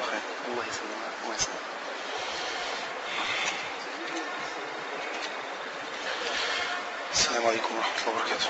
خير. الله يسلمك. الله يسلمك. السلام عليكم ورحمة الله وبركاته.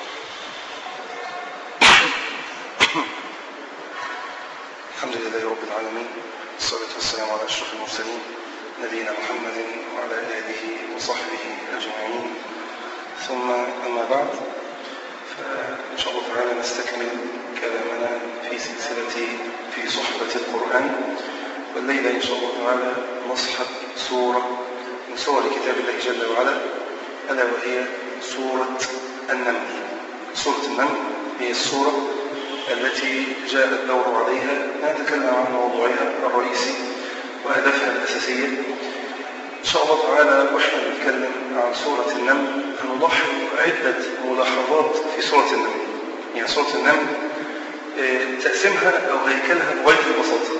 الحمد لله رب العالمين، والصلاة والسلام على أشرف المرسلين نبينا محمد وعلى آله وصحبه أجمعين، ثم أما بعد، فإن شاء الله تعالى نستكمل كلامنا في سلسلة في صحبة القرآن، والليلة إن شاء الله تعالى نصحب سورة من سور كتاب الله جل وعلا، ألا وهي سورة النمل. سورة النمل هي السورة التي جاء الدور عليها نتكلم عن موضوعها الرئيسي وهدفها الأساسية. إن شاء الله تعالى وإحنا نتكلم عن سورة النمل هنلاحظ عدة ملاحظات في سورة النمل. يعني سورة النمل تقسيمها أو هيكلها بغاية البساطة.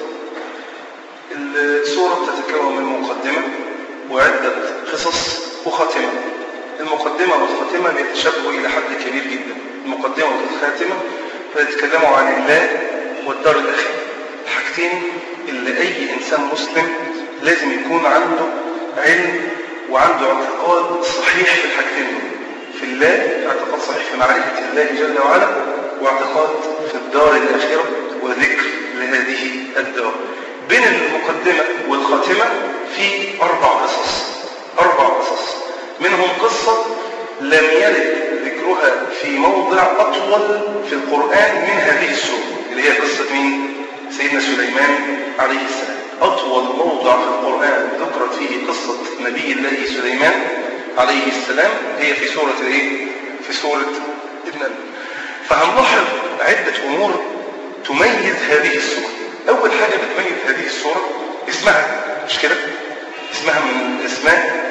السورة تتكون من مقدمة وعدة قصص وخاتمة. المقدمة والخاتمة بيتشابهوا إلى حد كبير جدا. المقدمة والخاتمة فيتكلموا عن الله والدار الآخرة، الحاجتين اللي أي إنسان مسلم لازم يكون عنده علم وعنده اعتقاد صحيح في الحاجتين دول. في الله اعتقاد صحيح في معرفة الله جل وعلا، واعتقاد في الدار الآخرة وذكر لهذه الدار. بين المقدمة والخاتمة في 4 قصص. 4 قصص منهم قصة لم يرد ذكرها في موضع أطول في القرآن من هذه السورة، اللي هي قصة مين؟ سيدنا سليمان عليه السلام. أطول موضع في القرآن ذكرت فيه قصة نبي الله سليمان عليه السلام هي في سورة الايه؟ في سورة النمل. فهنلاحظ عدة أمور تميز هذه السورة. أول حاجة بتميز هذه السورة اسمها، مش كده؟ اسمها من اسماء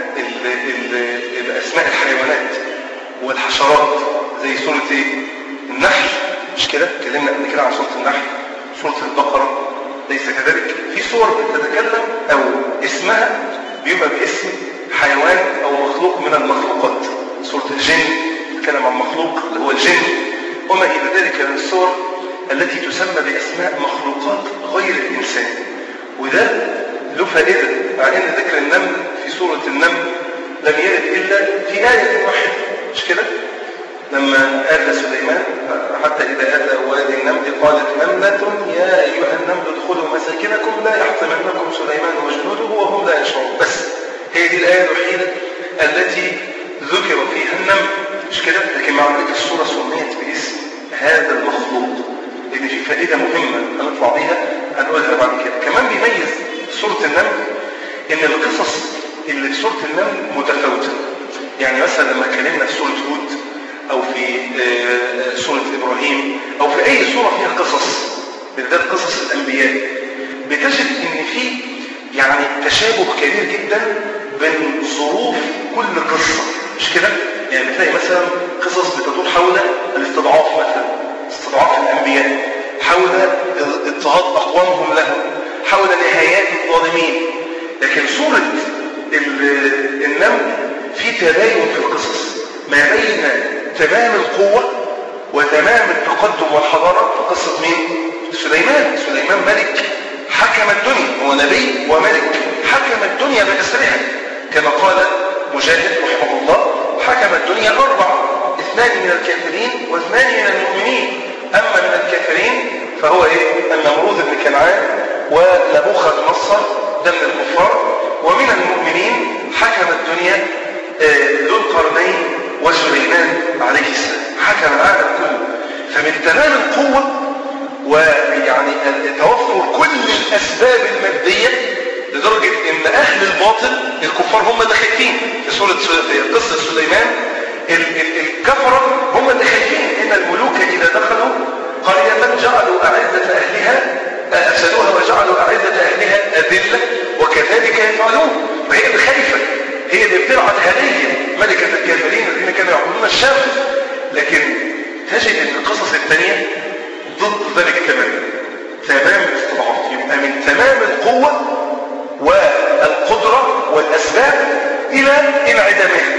أسماء الحيوانات والحشرات، زي سورة ايه؟ النحل، مش كده؟ اتكلمنا قبل كده عن سورة النحل. سورة البقرة ليس كذلك. في سور بتتكلم أو اسمها بيبقى باسم حيوان أو مخلوق من المخلوقات. سورة الجن تتكلم عن مخلوق اللي هو الجن، وما إلى ذلك من السور التي تسمى بأسماء مخلوقات غير الإنسان. وده له فائدة، مع أن ذكر النمل في سورة النمل لم يرد إلا في آية واحدة، مش كده؟ لما آل سليمان حتى إذا آل وادي النمل قالت نملة يا أيها النمل ادخلوا مساكنكم لا يحطمنكم سليمان وجنوده وهم لا يشعرون. بس هي دي الآية الوحيدة التي ذكر فيها النمل، مش كده؟ لكن مع ذلك السورة سميت باسم هذا المخلوق، لأن في فائدة مهمة هنطلع بيها هنقولها بعد كده. كمان بيميز سورة النمل إن القصص اللي في سورة النمل متفاوتة. يعني مثلا لما اتكلمنا في سورة هود أو في سورة إبراهيم أو في أي سورة فيها قصص، بالذات قصص الأنبياء، بتجد إن في يعني تشابه كبير جدا بين ظروف كل قصة، مش كده؟ يعني بتلاقي مثلا قصص بتدور حول الاستضعاف، مثلا استضعاف الأنبياء، حول اضطهاد أقوامهم لهم، حول نهايات الظالمين. لكن سورة النمل في تباين في القصص ما بين تمام القوة وتمام التقدم والحضارة في قصة مين؟ سليمان. سليمان ملك حكم الدنيا، هو نبي وملك حكم الدنيا بأسرها، كما قال مجاهد رحمه الله: حكم الدنيا 4، 2 من الكافرين و2 من المؤمنين. أما من الكافرين فهو النمروذ بن كنعان ونبوخذ نصر ده من الكفار، ومن المؤمنين حكم الدنيا ذو القرنين وسليمان عليه السلام، حكم العالم كله. فمن تمام القوة ويعني توفر كل الأسباب المادية لدرجة إن أهل الباطل الكفار هم اللي خايفين. في قصة سليمان الكفرة هم اللي خايفين، إن الملوك إذا دخلوا قرية جعلوا أعزة أهلها أفسدوها وجعلوا أعزة أهلها أذلة وكذلك يفعلون. وهي اللي خايفة، هي اللي بترعى هدية ملكة الكافرين الذين كانوا يعبدون الشمس. لكن تجد أن القصص الثانية ضد ذلك تماما، تمام الاستضعاف. يبقى من تمام القوة والقدرة والأسباب إلى انعدامها.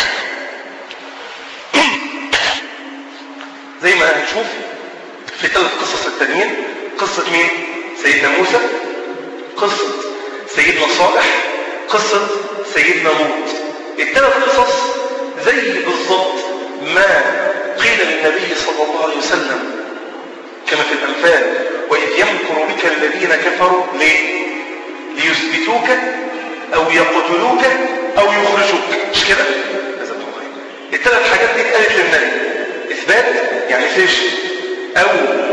زي ما هنشوف في 3 قصص التانيين. قصة مين؟ سيدنا موسى قصة سيدنا صالح، قصة سيدنا لوط. الثلاث قصص زي بالضبط ما قيل للنبي صلى الله عليه وسلم كما في الأنفال: وإذ يمكر بك الذين كفروا ليه؟ ليثبتوك أو يقتلوك أو يخرجوك. مش كده؟ الثلاث حاجات دي اتقالت للنبي: إثبات يعني سجن، أو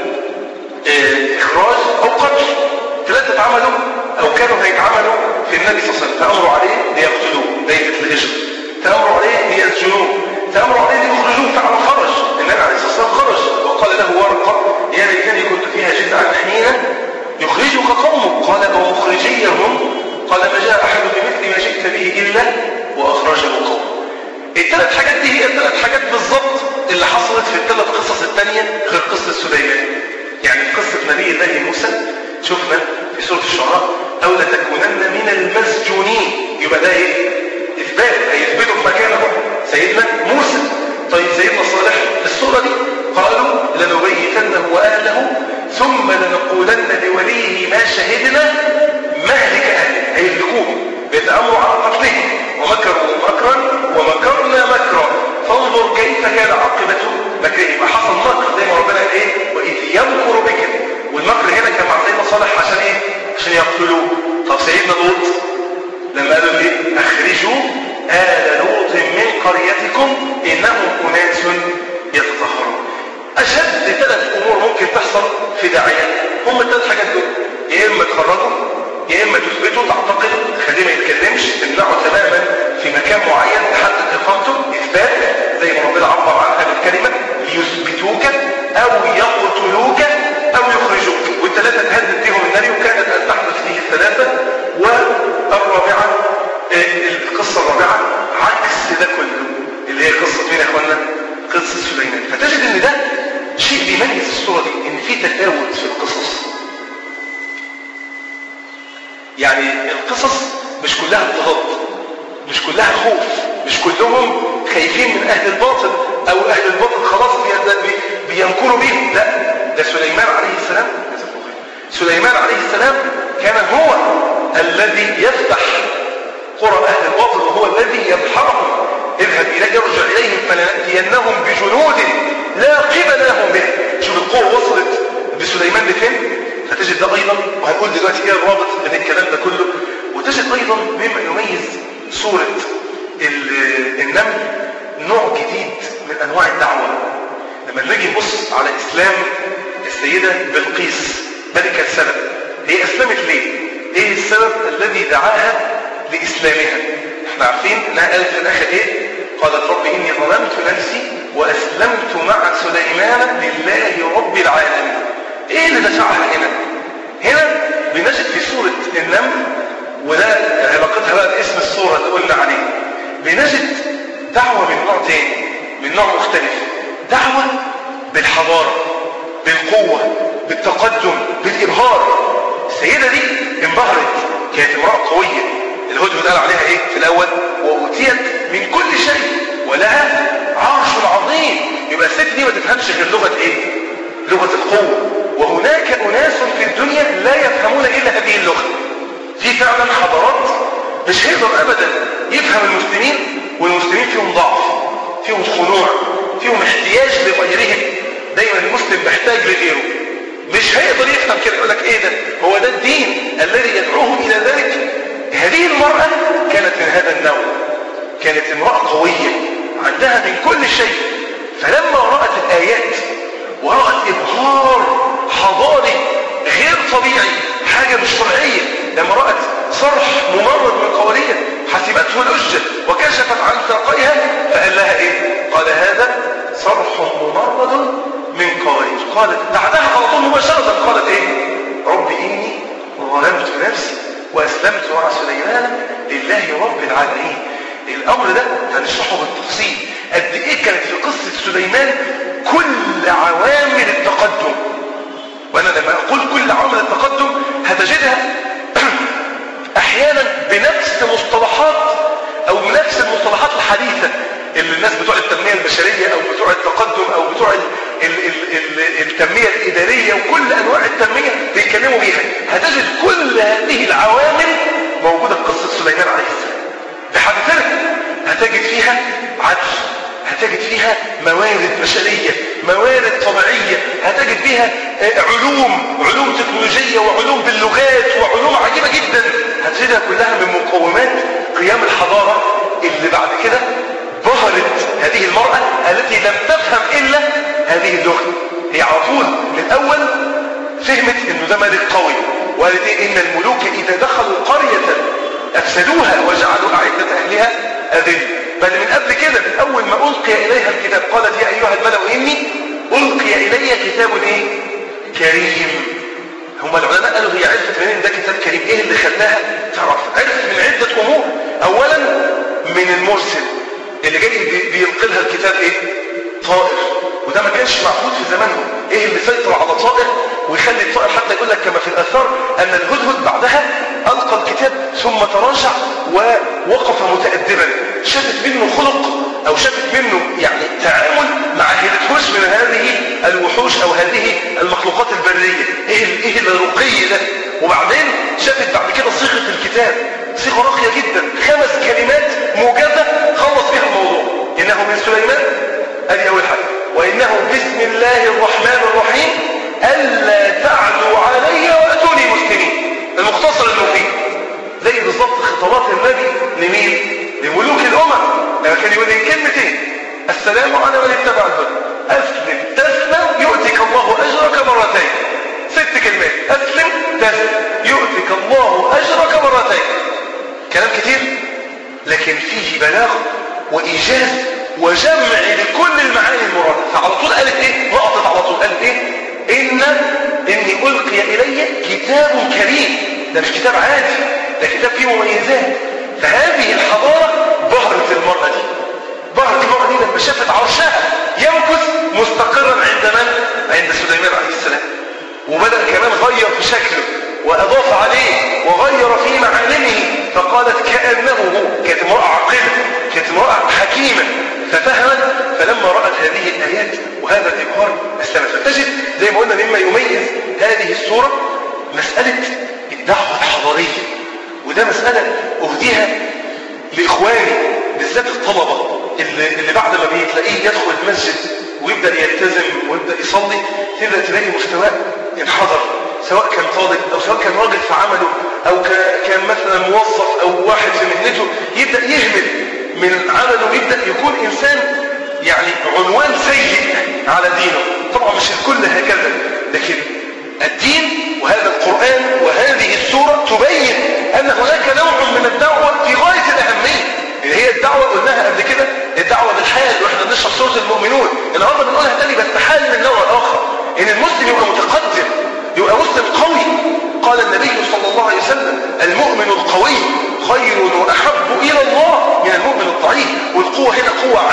إخراج، أو قتل. ثلاثة اتعملوا أو كانوا هيتعملوا في النبي صلى الله عليه وسلم. تأمروا عليه ليقتلوه، ليلة الهجرة. تأمروا عليه ليسجنوه. تأمروا عليه ليخرجوه، فعلا خرج. النبي عليه الصلاة والسلام خرج، وقال له ورقة: يا ليتني كنت فيها جذعا حين يخرجك قومك. قال: ومخرجيهم؟ قال: ما جاء أحد بمثل ما جئت به إلا وأخرجه قومه. الثلاث حاجات دي هي الثلاث حاجات بالضبط اللي حصلت في الثلاث قصص الثانية غير قصة سليمان. يعني في قصة نبي الله موسى شفنا في سورة الشعراء: أو لتكونن من المسجونين. يبقى ده ايه؟ إثبات، هيثبتوا في مكانه سيدنا موسى. طيب سيدنا صالح في السورة دي قالوا: لنبيتنه وأهله ثم لنقولن لوليه ما شهدنا مهلك أهله. هيهلكوه، بيتأمروا على قتله. ومكروا مكرا ومكرنا مكرا فانظر كيف كان عاقبة مكره. يبقى حصل مكر زي ما ربنا قال ايه: وإذ يمكر بك. والمكر هنا كان مع سيدنا صالح عشان ايه؟ عشان يقتلوه. طب سيدنا لوط لما قالوا ايه؟ اخرجوا آل لوط من قريتكم إنهم أناس يتطهرون. أشد ثلاث أمور ممكن تحصل في داعية هم الثلاث حاجات دول: يا إما تخرجوا، يا إما تثبتوا تعتقدوا تخليه ما يتكلمش، تمنعه تماما في مكان معين تحدد إقامته، إثبات زي ما ربنا عبر عنها بالكلمة: ليثبتوك أو يقتلوك أو يخرجوك. والثلاثة تهدد بهم النبي، وكانت أن تحدث فيه الثلاثة. والرابعة، القصة الرابعة عكس ده كله، اللي هي قصة مين يا اخوانا؟ قصة سليمان. فتجد ان ده شيء بيميز الصورة دي، ان في تفاوت في القصص. يعني القصص مش كلها اضطهاد، مش كلها خوف، مش كلهم خايفين من اهل الباطل، او اهل الباطل خلاص بينكروا بيهم. لا، ده سليمان عليه السلام. سليمان عليه السلام كان هو الذي يفتح قرى اهل الباطل، وهو الذي يبحرهم: اذهب اليه يرجع اليهم فلنأتينهم بجنود لا قبل لهم به. شوف القوة وصلت بسليمان لفين. فتجد ده ايضا، وهنقول دلوقتي ايه الرابط بين الكلام ده كله. وتجد ايضا مما يميز سورة النمل نوع جديد من انواع الدعوة. لما نيجي نبص على اسلام السيدة بلقيس ملكة سبأ، هي اسلمت ليه؟ ايه السبب الذي دعاها لاسلامها؟ احنا عارفين انها قالت في الاخر ايه؟ قالت: رب اني ظلمت نفسي واسلمت مع سليمان لله رب العالمين. ايه اللي دفعها هنا؟ هنا بنجد في سورة النمل، وده علاقتها بقى باسم السورة اللي قلنا عليه، بنجد دعوة من نوع تاني، من نوع مختلف. دعوة بالحضارة، بالقوة، بالتقدم، بالإبهار. السيدة دي انبهرت، كانت امرأة قوية. الهدهد قال عليها ايه في الأول؟ وأوتيت من كل شيء ولها عرش عظيم. يبقى الست دي ما تفهمش غير لغة ايه؟ لغة القوة. وهناك أناس في الدنيا لا يفهمون إلا هذه اللغة. في فعلا حضارات مش هيقدر أبدا يفهم المسلمين، والمسلمين فيهم ضعف، فيهم خنوع، فيهم احتياج لغيرهم. دايما المسلم محتاج لغيره، مش هيقدر يفهم كده. يقول لك ايه ده؟ هو ده الدين الذي يدعوهم إلى ذلك؟ هذه المرأة كانت من هذا النوع، كانت امرأة قوية عندها من كل شيء. فلما رأت الآيات ورأت إبهار حضاري غير طبيعي، حاجة مش طبيعية، لما رأت صرح ممرد من قوارير حسبته لجة وكشفت عن ساقيها، فقال لها ايه؟ قال: هذا صرح ممرد من قوارير. قالت بعدها على طول مباشرة، قالت ايه؟ رب إني ظلمت نفسي وأسلمت مع سليمان لله رب العالمين. الأمر ده هنشرحه بالتفصيل، قد ايه كانت في قصة سليمان كل عوامل التقدم. وانا لما اقول كل عوامل التقدم هتجدها احيانا بنفس مصطلحات او بنفس المصطلحات الحديثة اللي الناس بتوع التنمية البشرية أو بتوع التقدم أو بتوع التنمية الإدارية وكل أنواع التنمية بيتكلموا بيها، هتجد كل هذه العوامل موجودة في قصة سليمان عليه السلام بحذافيرها. هتجد فيها عدل، هتجد فيها موارد بشرية، موارد طبيعية، هتجد فيها علوم تكنولوجية وعلوم باللغات وعلوم عجيبة جدا، هتجدها كلها من مقومات قيام الحضارة اللي بعد كده ظهرت هذه المرأة التي لم تفهم إلا هذه اللغة. هي على طول من الأول فهمت إنه ده ملك قوي، وقالت إن الملوك إذا دخلوا قرية أفسدوها وجعلوا أعزة أهلها أذل. بل من قبل كده من أول ما ألقي إليها الكتاب قالت يا أيها الملأ إني ألقي إلي كتاب كريم. هم العلماء قالوا هي عرفت منين ده كتاب كريم؟ إيه اللي خلاها تعرف؟ عرفت من عدة أمور. أولا من المرسل اللي جاي بيلقي لها الكتاب طائر، وده ما كانش معهود في زمانهم. ايه اللي سيطر على طائر ويخلي الطائر حتى يقول لك كما في الاثار ان الهدهد بعدها القى الكتاب ثم تراجع ووقف متأدبا، شافت منه خلق او شافت منه يعني تعامل ما عهدتهوش من هذه الوحوش او هذه المخلوقات البريه. ايه الرقي ده؟ وبعدين شافت بعد كده صيغه الكتاب، صيغه راقيه جدا، 5 كلمات موجزه خلص بها الموضوع. انه من سليمان، ادي اول حاجه، وانه بسم الله الرحمن الرحيم الا تعلوا علي واتوني مسلمين. المختصر المفيد زي بالظبط خطابات النبي لمين؟ لملوك الامم لما كان يقول كلمتين: السلام على من اتبع الهدى، اسلم تسلم يؤتك الله اجرك مرتين. 6 كلمات: اسلم تسلم يؤتك الله اجرك مرتين. كلام كتير لكن فيه بلاغ وايجاز وجمع لكل المعاني المرادة. فعلى طول قالت نقطت على طول قالت اني القي الي كتاب كريم. ده مش كتاب عادي، ده كتاب فيه مميزات. فهذه الحضارة ظهرت المرأة دي لما شافت عرشها يمكث مستقرا عند من؟ عند سليمان عليه السلام. وبدأ كمان غير في شكله وأضاف عليه وغير في معالمه، فقالت كأنه هو. كانت امرأة عاقلة، كانت امرأة حكيمة، ففهمت. فلما رأت هذه الآيات وهذا الإبهار أسلمت. فتجد زي ما قلنا مما يميز هذه السورة مسألة الدعوة الحضارية، وده مسألة أهديها لإخواني بالذات الطلبة اللي بعد ما بيتلاقيه يدخل المسجد ويبدأ يلتزم ويبدأ يصلي، تبدأ تلاقي مستواه انحدر، سواء كان طالب أو سواء كان راجل في عمله أو كان مثلا موظف أو واحد في مهنته، يبدأ يهمل من عمله ويبدأ يكون إنسان يعني عنوان سيء على دينه. طبعا مش الكل هكذا، لكن الدين وهذا القرآن وهذه السورة تبين أن هناك نوع من الدعوة في غاية الأهمية. هي الدعوة قلناها قبل كده، الدعوة بالحال، واحنا بنشرح سورة المؤمنون. النهارده بنقولها تاني بس حال من نوع آخر، إن المسلم يبقى متقدم، يبقى مسلم قوي. قال النبي صلى الله عليه وسلم: المؤمن القوي خير وأحب إلى الله من المؤمن الضعيف. والقوة هنا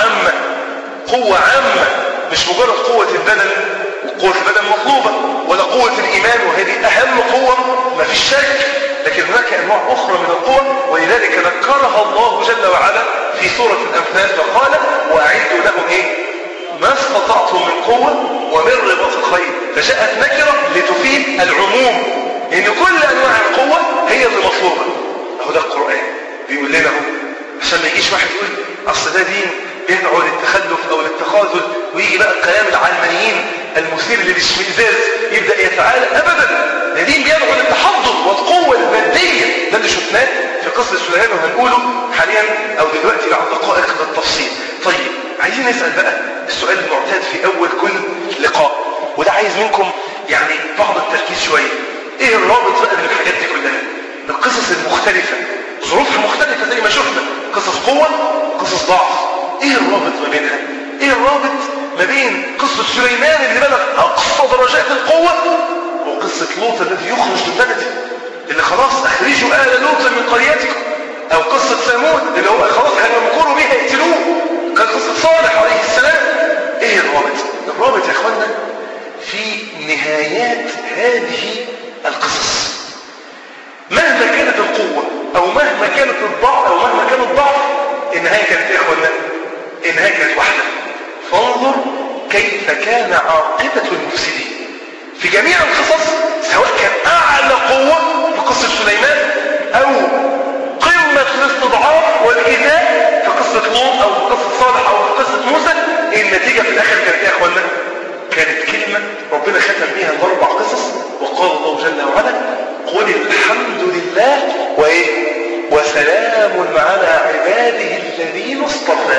قوة عامة، مش مجرد قوة البدن، وقوة البدن مطلوبة، ولا قوة الإيمان وهذه أهم قوة ما فيش شك، لكن هناك أنواع أخرى من القوة، ولذلك ذكرها الله جل وعلا في سورة الأنفال فقال: وأعدوا لهم ما استطعتم من قوة ومن رباط الخيل. فجاءت نكرة لتفيد العموم، إن كل أنواع القوة هي اللي مطلوبة. أهو ده القرآن بيقول لنا عشان ما يجيش واحد يقول أصل ده دين بيدعو للتخلف أو للتخاذل، ويجي بقى الكلام العلمانيين المثير للاشمئزاز يبدأ يتعالى. أبدا، ده دين بيدعو للتحضر والقوة المادية. ده اللي شفناه في قصة سليمان وهنقوله حاليا أو دلوقتي بعد دقائق بالتفصيل. طيب، عايزين نسأل بقى السؤال المعتاد في أول كل لقاء، وده عايز منكم يعني بعض التركيز شوية. إيه الرابط بقى من الحاجات دي كلها؟ القصص المختلفة ظروفها مختلفة زي ما شفنا، قصص قوة، قصص ضعف. إيه الرابط ما بينها؟ إيه الرابط ما بين قصة سليمان اللي بلغ أقصى درجات القوة وقصة لوط الذي يخرج من بلده اللي خلاص أخرجوا آل لوط من قريتكم، أو قصة ثمود اللي هو خلاص هيمكروا بيها يقتلوه، كان قصة صالح عليه السلام. إيه الرابط؟ الرابط يا إخوانا في نهايات هذه القصص. مهما كانت القوة أو مهما كانت الضعف أو مهما كان الضعف، النهاية كانت يا إخوانا إنها كانت واحدة. فانظر كيف كان عاقبة المفسدين في جميع القصص، سواء كان أعلى قوة في قصة سليمان أو قمة الاستضعاف والإيذاء في قصة لوط أو في قصة صالح أو في قصة موسى. النتيجة في الآخر كانت يا أخوانا، كانت كلمة ربنا ختم بها الأربع قصص، وقال الله جل وعلا قل الحمد لله وإيه وسلام على عباده الذين اصطفى.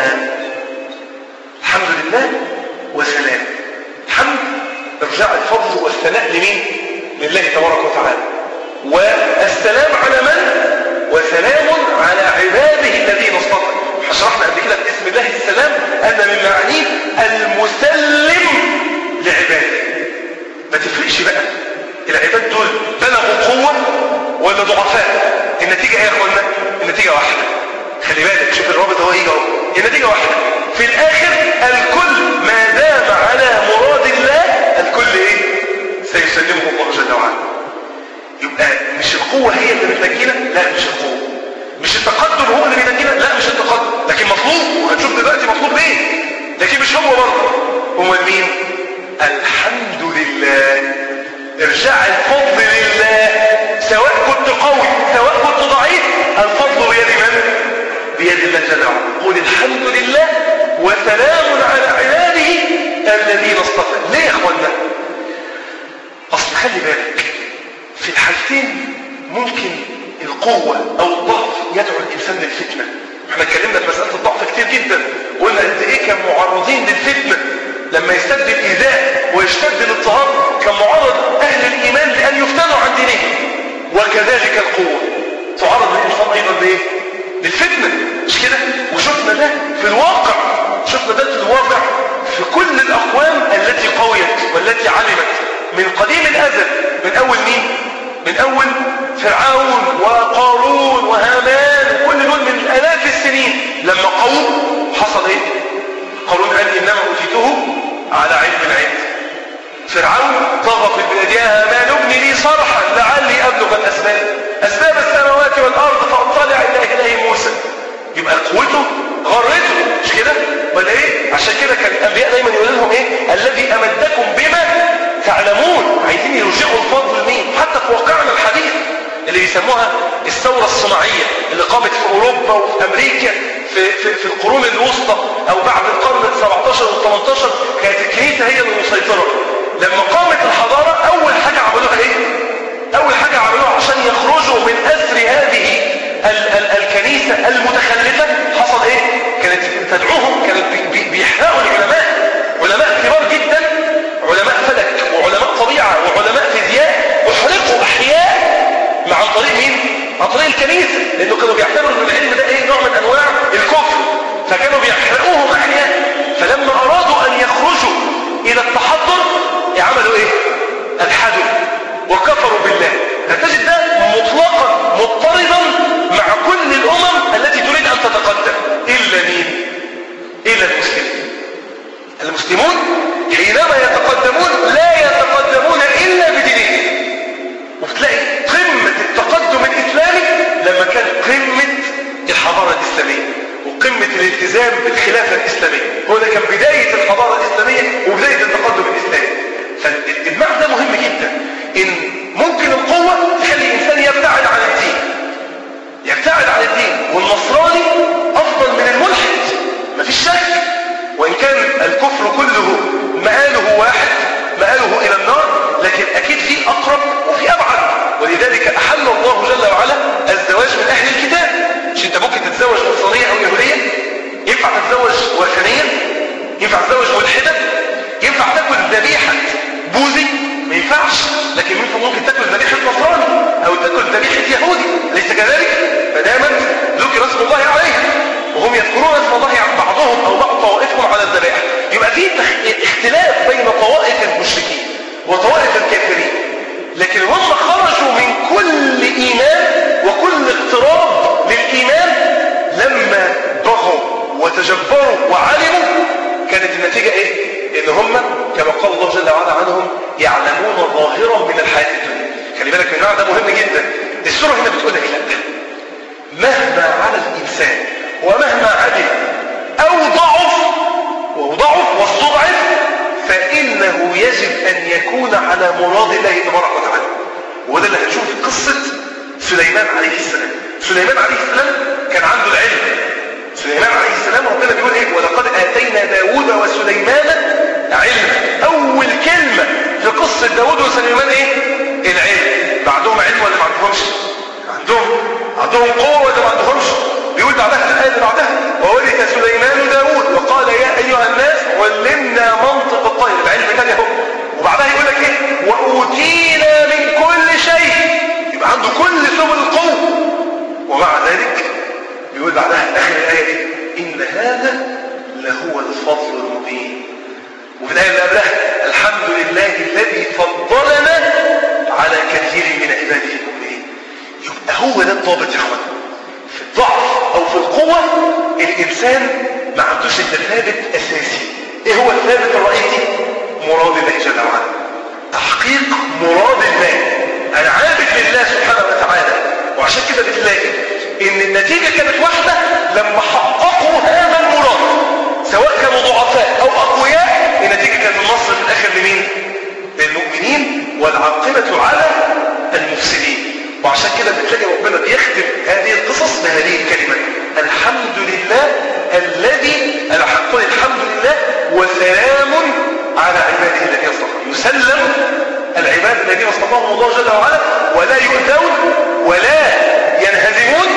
الحمد لله وسلام. الحمد ارجاع الفضل والثناء لمين؟ لله تبارك وتعالى. والسلام على من؟ وسلام على عباده الذين اصطفى. شرحنا قبل كده باسم الله السلام ان من معانيه المسلم لعباده. ما تفرقش بقى العباد دول بلغوا قوه ولا ضعفاء، النتيجه ايه يا اخوانا؟ النتيجه واحده. خلي بالك، شوف الرابط هو يجي اهو، النتيجه واحده في الاخر. الكل ما دام على مراد الله الكل ايه؟ سيسلمه الله جل وعلا. يبقى مش القوه هي اللي بتنجينا، لا مش القوه. مش التقدم هو اللي بينجينا، لا مش التقدم، لكن مطلوب، وهنشوف دلوقتي مطلوب ليه، لكن مش هو برضه. هو مين؟ الحمد لله. ارجاع الفضل لله، سواء كنت قوي سواء كنت ضعيف، الفضل بيد من؟ بيد الله جل وعلا. قل الحمد لله وسلام على عباده الذين اصطفى. ليه يا اخوانا؟ اصل خلي بالك في الحالتين ممكن القوة او الضعف يدعو الانسان للفتنة. احنا اتكلمنا في مسألة الضعف كتير جدا، وقلنا قد ايه كان معرضين للفتنة لما يشتد الايذاء ويشتد الاضطهاد، كان معرض اهل الايمان لان يفتنوا عن دينهم. وكذلك القوة تعرض الانسان ايضا لايه؟ للفتنة، مش كده؟ وشفنا ده في الواقع، شفنا ده في الواقع في كل الاقوام التي قويت والتي علمت من قديم الازل. من اول مين؟ من اول فرعون وقارون وهامان، كل دول من الاف السنين. لما قوم حصل ايه؟ قارون قال انما اوتيته على علم العلم. فرعون طغى في البلاد، يا هامان ابن لي صرحا لعلي ابلغ اسباب السماوات والارض فاطلع الى اله موسى. يبقى قوته غرته، مش كده؟ ولا ايه؟ عشان كده كان الانبياء دايما يقول لهم ايه؟ الذي امدكم بما تعلمون. عايزين يرجعوا الفضل لمين؟ حتى في واقعنا الحديث اللي بيسموها الثوره الصناعيه اللي قامت في اوروبا وفي امريكا في القرون الوسطى او بعد القرن ال17 وال18، كانت الكنيسه هي المسيطره. لما قامت الحضاره اول حاجه عملوها ايه؟ اول حاجه عملوها عشان يخرجوا من اسر هذه الكنيسه المتخلفه، حصل ايه؟ كانت تدعوهم، كانت بيحرقوا العلماء، علماء كبار جدا، علماء فلك وعلماء طبيعه وعلماء فيزياء، احرقوا احياء عن طريق مين؟ عن طريق الكنيسه، لانه كانوا بيعتبروا ان العلم ده ايه؟ نوع من انواع الكفر، فكانوا بيحرقوهم احياء. فلما ارادوا ان يخرجوا الى التحضر عملوا ايه؟ الحدوا وكفروا بالله. فتجد ده مطلقا مضطردا مع كل الامم التي تريد ان تتقدم، الا مين؟ الا المسلمين. المسلمون حينما يتقدمون لا يتقدمون الا بدينهم. وبتلاقي قمه التقدم الاسلامي لما كان قمه الحضاره الاسلاميه وقمه الالتزام بالخلافه الاسلاميه، هو ده كان بدايه الحضاره الاسلاميه وبدايه التقدم الاسلامي. فالمعنى ده مهم جدا، ان ممكن القوه تخلي الانسان يبتعد عن الدين، يبتعد عن الدين. والنصراني افضل من الملحد، مفيش شك، وان كان الكفر كله مآله واحد، مآله الى النار، لكن اكيد في اقرب وفي ابعد. ولذلك احل الله جل وعلا الزواج من اهل الكتاب. مش انت ممكن تتزوج نصرانيه او يهوديه؟ ينفع تتزوج وثنيه؟ ينفع تتزوج ملحده؟ ينفع تاكل ذبيحه بوذي؟ ما ينفعش. لكن ممكن تاكل ذبيحه نصراني او تاكل ذبيحه يهودي، اليس كذلك؟ فدامت ذكر اسم الله عليها وهم يذكرون اسم الله عن بعضهم او بعض طوائفهم على الذبائح. يبقى في اختلاف بين طوائف المشركين وطوائف الكافرين، لكن هم خرجوا من كل ايمان وكل اقتراب للايمان لما بغوا وتجبروا وعلموا. كانت النتيجه ايه؟ ان هم كما قال الله جل وعلا عنهم يعلمون ظاهرا من الحياه الدنيا. خلي بالك من المعنى ده مهم جدا. السوره هنا بتقول لك لا، مهما على الانسان ومهما عدل او ضعف يجب أن يكون على مراد الله تبارك وتعالى. وده اللي هنشوف في قصة سليمان عليه السلام. سليمان عليه السلام كان عنده العلم. سليمان عليه السلام ربنا بيقول ايه؟ ولقد آتينا داود وسليمان علما. أول كلمة في قصة داود وسليمان ايه؟ العلم. بعدهم علم ولا ما عندهمش؟ عندهم قوة ولا ما عندهمش؟ بيقول بعدها الآية اللي بعدها وورث سليمان داود وقال يا أيها الناس علمنا منطق الطير. العلم كان اهو. وبعدها يقول لك ايه؟ وأوتينا من كل شيء. يبقى عنده كل سبل القوة. ومع ذلك يقول بعدها آخر الآية دي إن هذا لهو الفضل المبين. وفي الآية اللي قبلها الحمد لله الذي فضلنا على كثير من عباده المؤمنين. يبقى هو ده الضابط يا اخوان. في الضعف أو في القوة الإنسان ما عندوش إلا ثابت أساسي. إيه هو الثابت الرئيسي؟ مراد الله جل وعلا. تحقيق مراد الله. أنا عابد لله سبحانه وتعالى. وعشان كده بتلاقي إن النتيجة كانت واحدة لما حققوا هذا المراد. سواء كانوا ضعفاء أو أقوياء النتيجة كانت النصر في الآخر لمين؟ للمؤمنين والعاقبة على المفسدين. وعشان كده بتلاقي ربنا بيختم هذه القصص بهذه الكلمة الحمد لله الذي الحمد لله وسلام على عباده الذين اصطفى. يسلم العباد الذين اصطفاهم الله جل وعلا ولا يؤذون ولا ينهزمون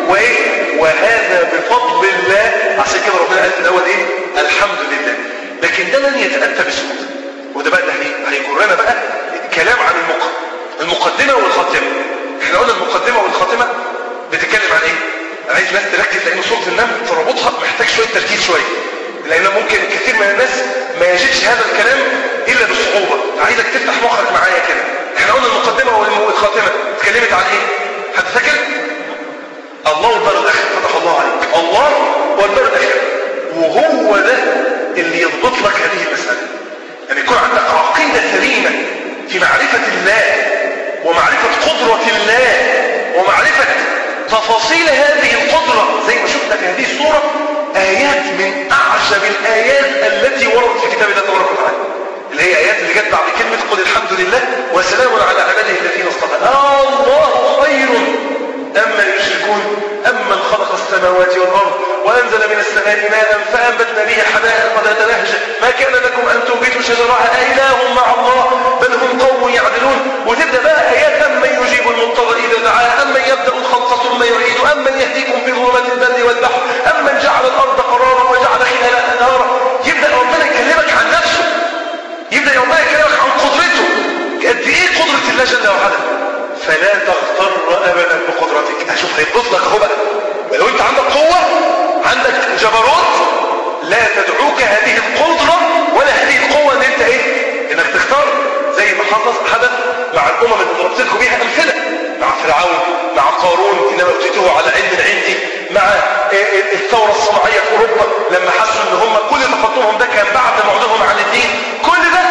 وهذا بفضل الله. عشان كده ربنا قال في الاول ايه؟ الحمد لله. لكن ده لن يتأتى بسهولة. وده بقى اللي هيجرنا بقى كلام عن المقدمة والخاتمة. احنا قلنا المقدمة والخاتمة بتتكلم عن ايه؟ انا عايز الناس تركز لان سورة النمل تربطها محتاج شوية تركيز شوية. لان ممكن كثير من الناس ما يجدش هذا الكلام الا بصعوبة. عايزك تفتح مخك معايا كده. احنا قلنا المقدمة والخاتمة اتكلمت عن ايه؟ حد فاكر؟ الله والدار الاخره. فتح الله عليك. الله والدار الاخره. وهو ده اللي يضبط لك هذه المسألة. أن يكون عندك عقيدة سليمة في معرفة الله ومعرفة قدرة الله ومعرفة تفاصيل هذه القدرة. زي ما شفنا في هذه السورة آيات من أعجب الآيات التي وردت في كتاب الله تبارك وتعالى، اللي هي آيات اللي جت بعد كلمة قل الحمد لله وسلام على عباده الذين اصطفى. الله خير أما يشركون أمن خلق السماوات والأرض وأنزل من السماء ماء فأنبتنا به حدائق ذات بهجة ما كان لكم أن تنبتوا شجرها أإله مع الله بل هم قوم يعدلون. وتبدأ بقى آيات أمن يجيب المضطر إذا دعاه أمن يبدأ الخلق ثم يعيد أمن يهديكم في ظلمات البر والبحر أمن جعل الأرض قرارا وجعل خلالها أنهارا. يبدأ ربنا يكلمك عن نفسه. يبدأ ربنا يكلمك عن قدرته. قد إيه قدرة الله جل وعلا. فلا تغتر أبدا بقدرتك. أشوف هيبطل لك هو بقى. ولو أنت عندك قوة عندك جبروت لا تدعوك هذه القدرة ولا هذه القوة ان انت ايه؟ انك تختار. زي ما حدث مع الامم اللي ضربت لكم بيها امثله. مع فرعون، مع قارون انما اوتيته على علم عندي، مع الثورة الصناعية في اوروبا لما حسوا ان هم كل تقدمهم ده كان بعد بعدهم عن الدين. كل ده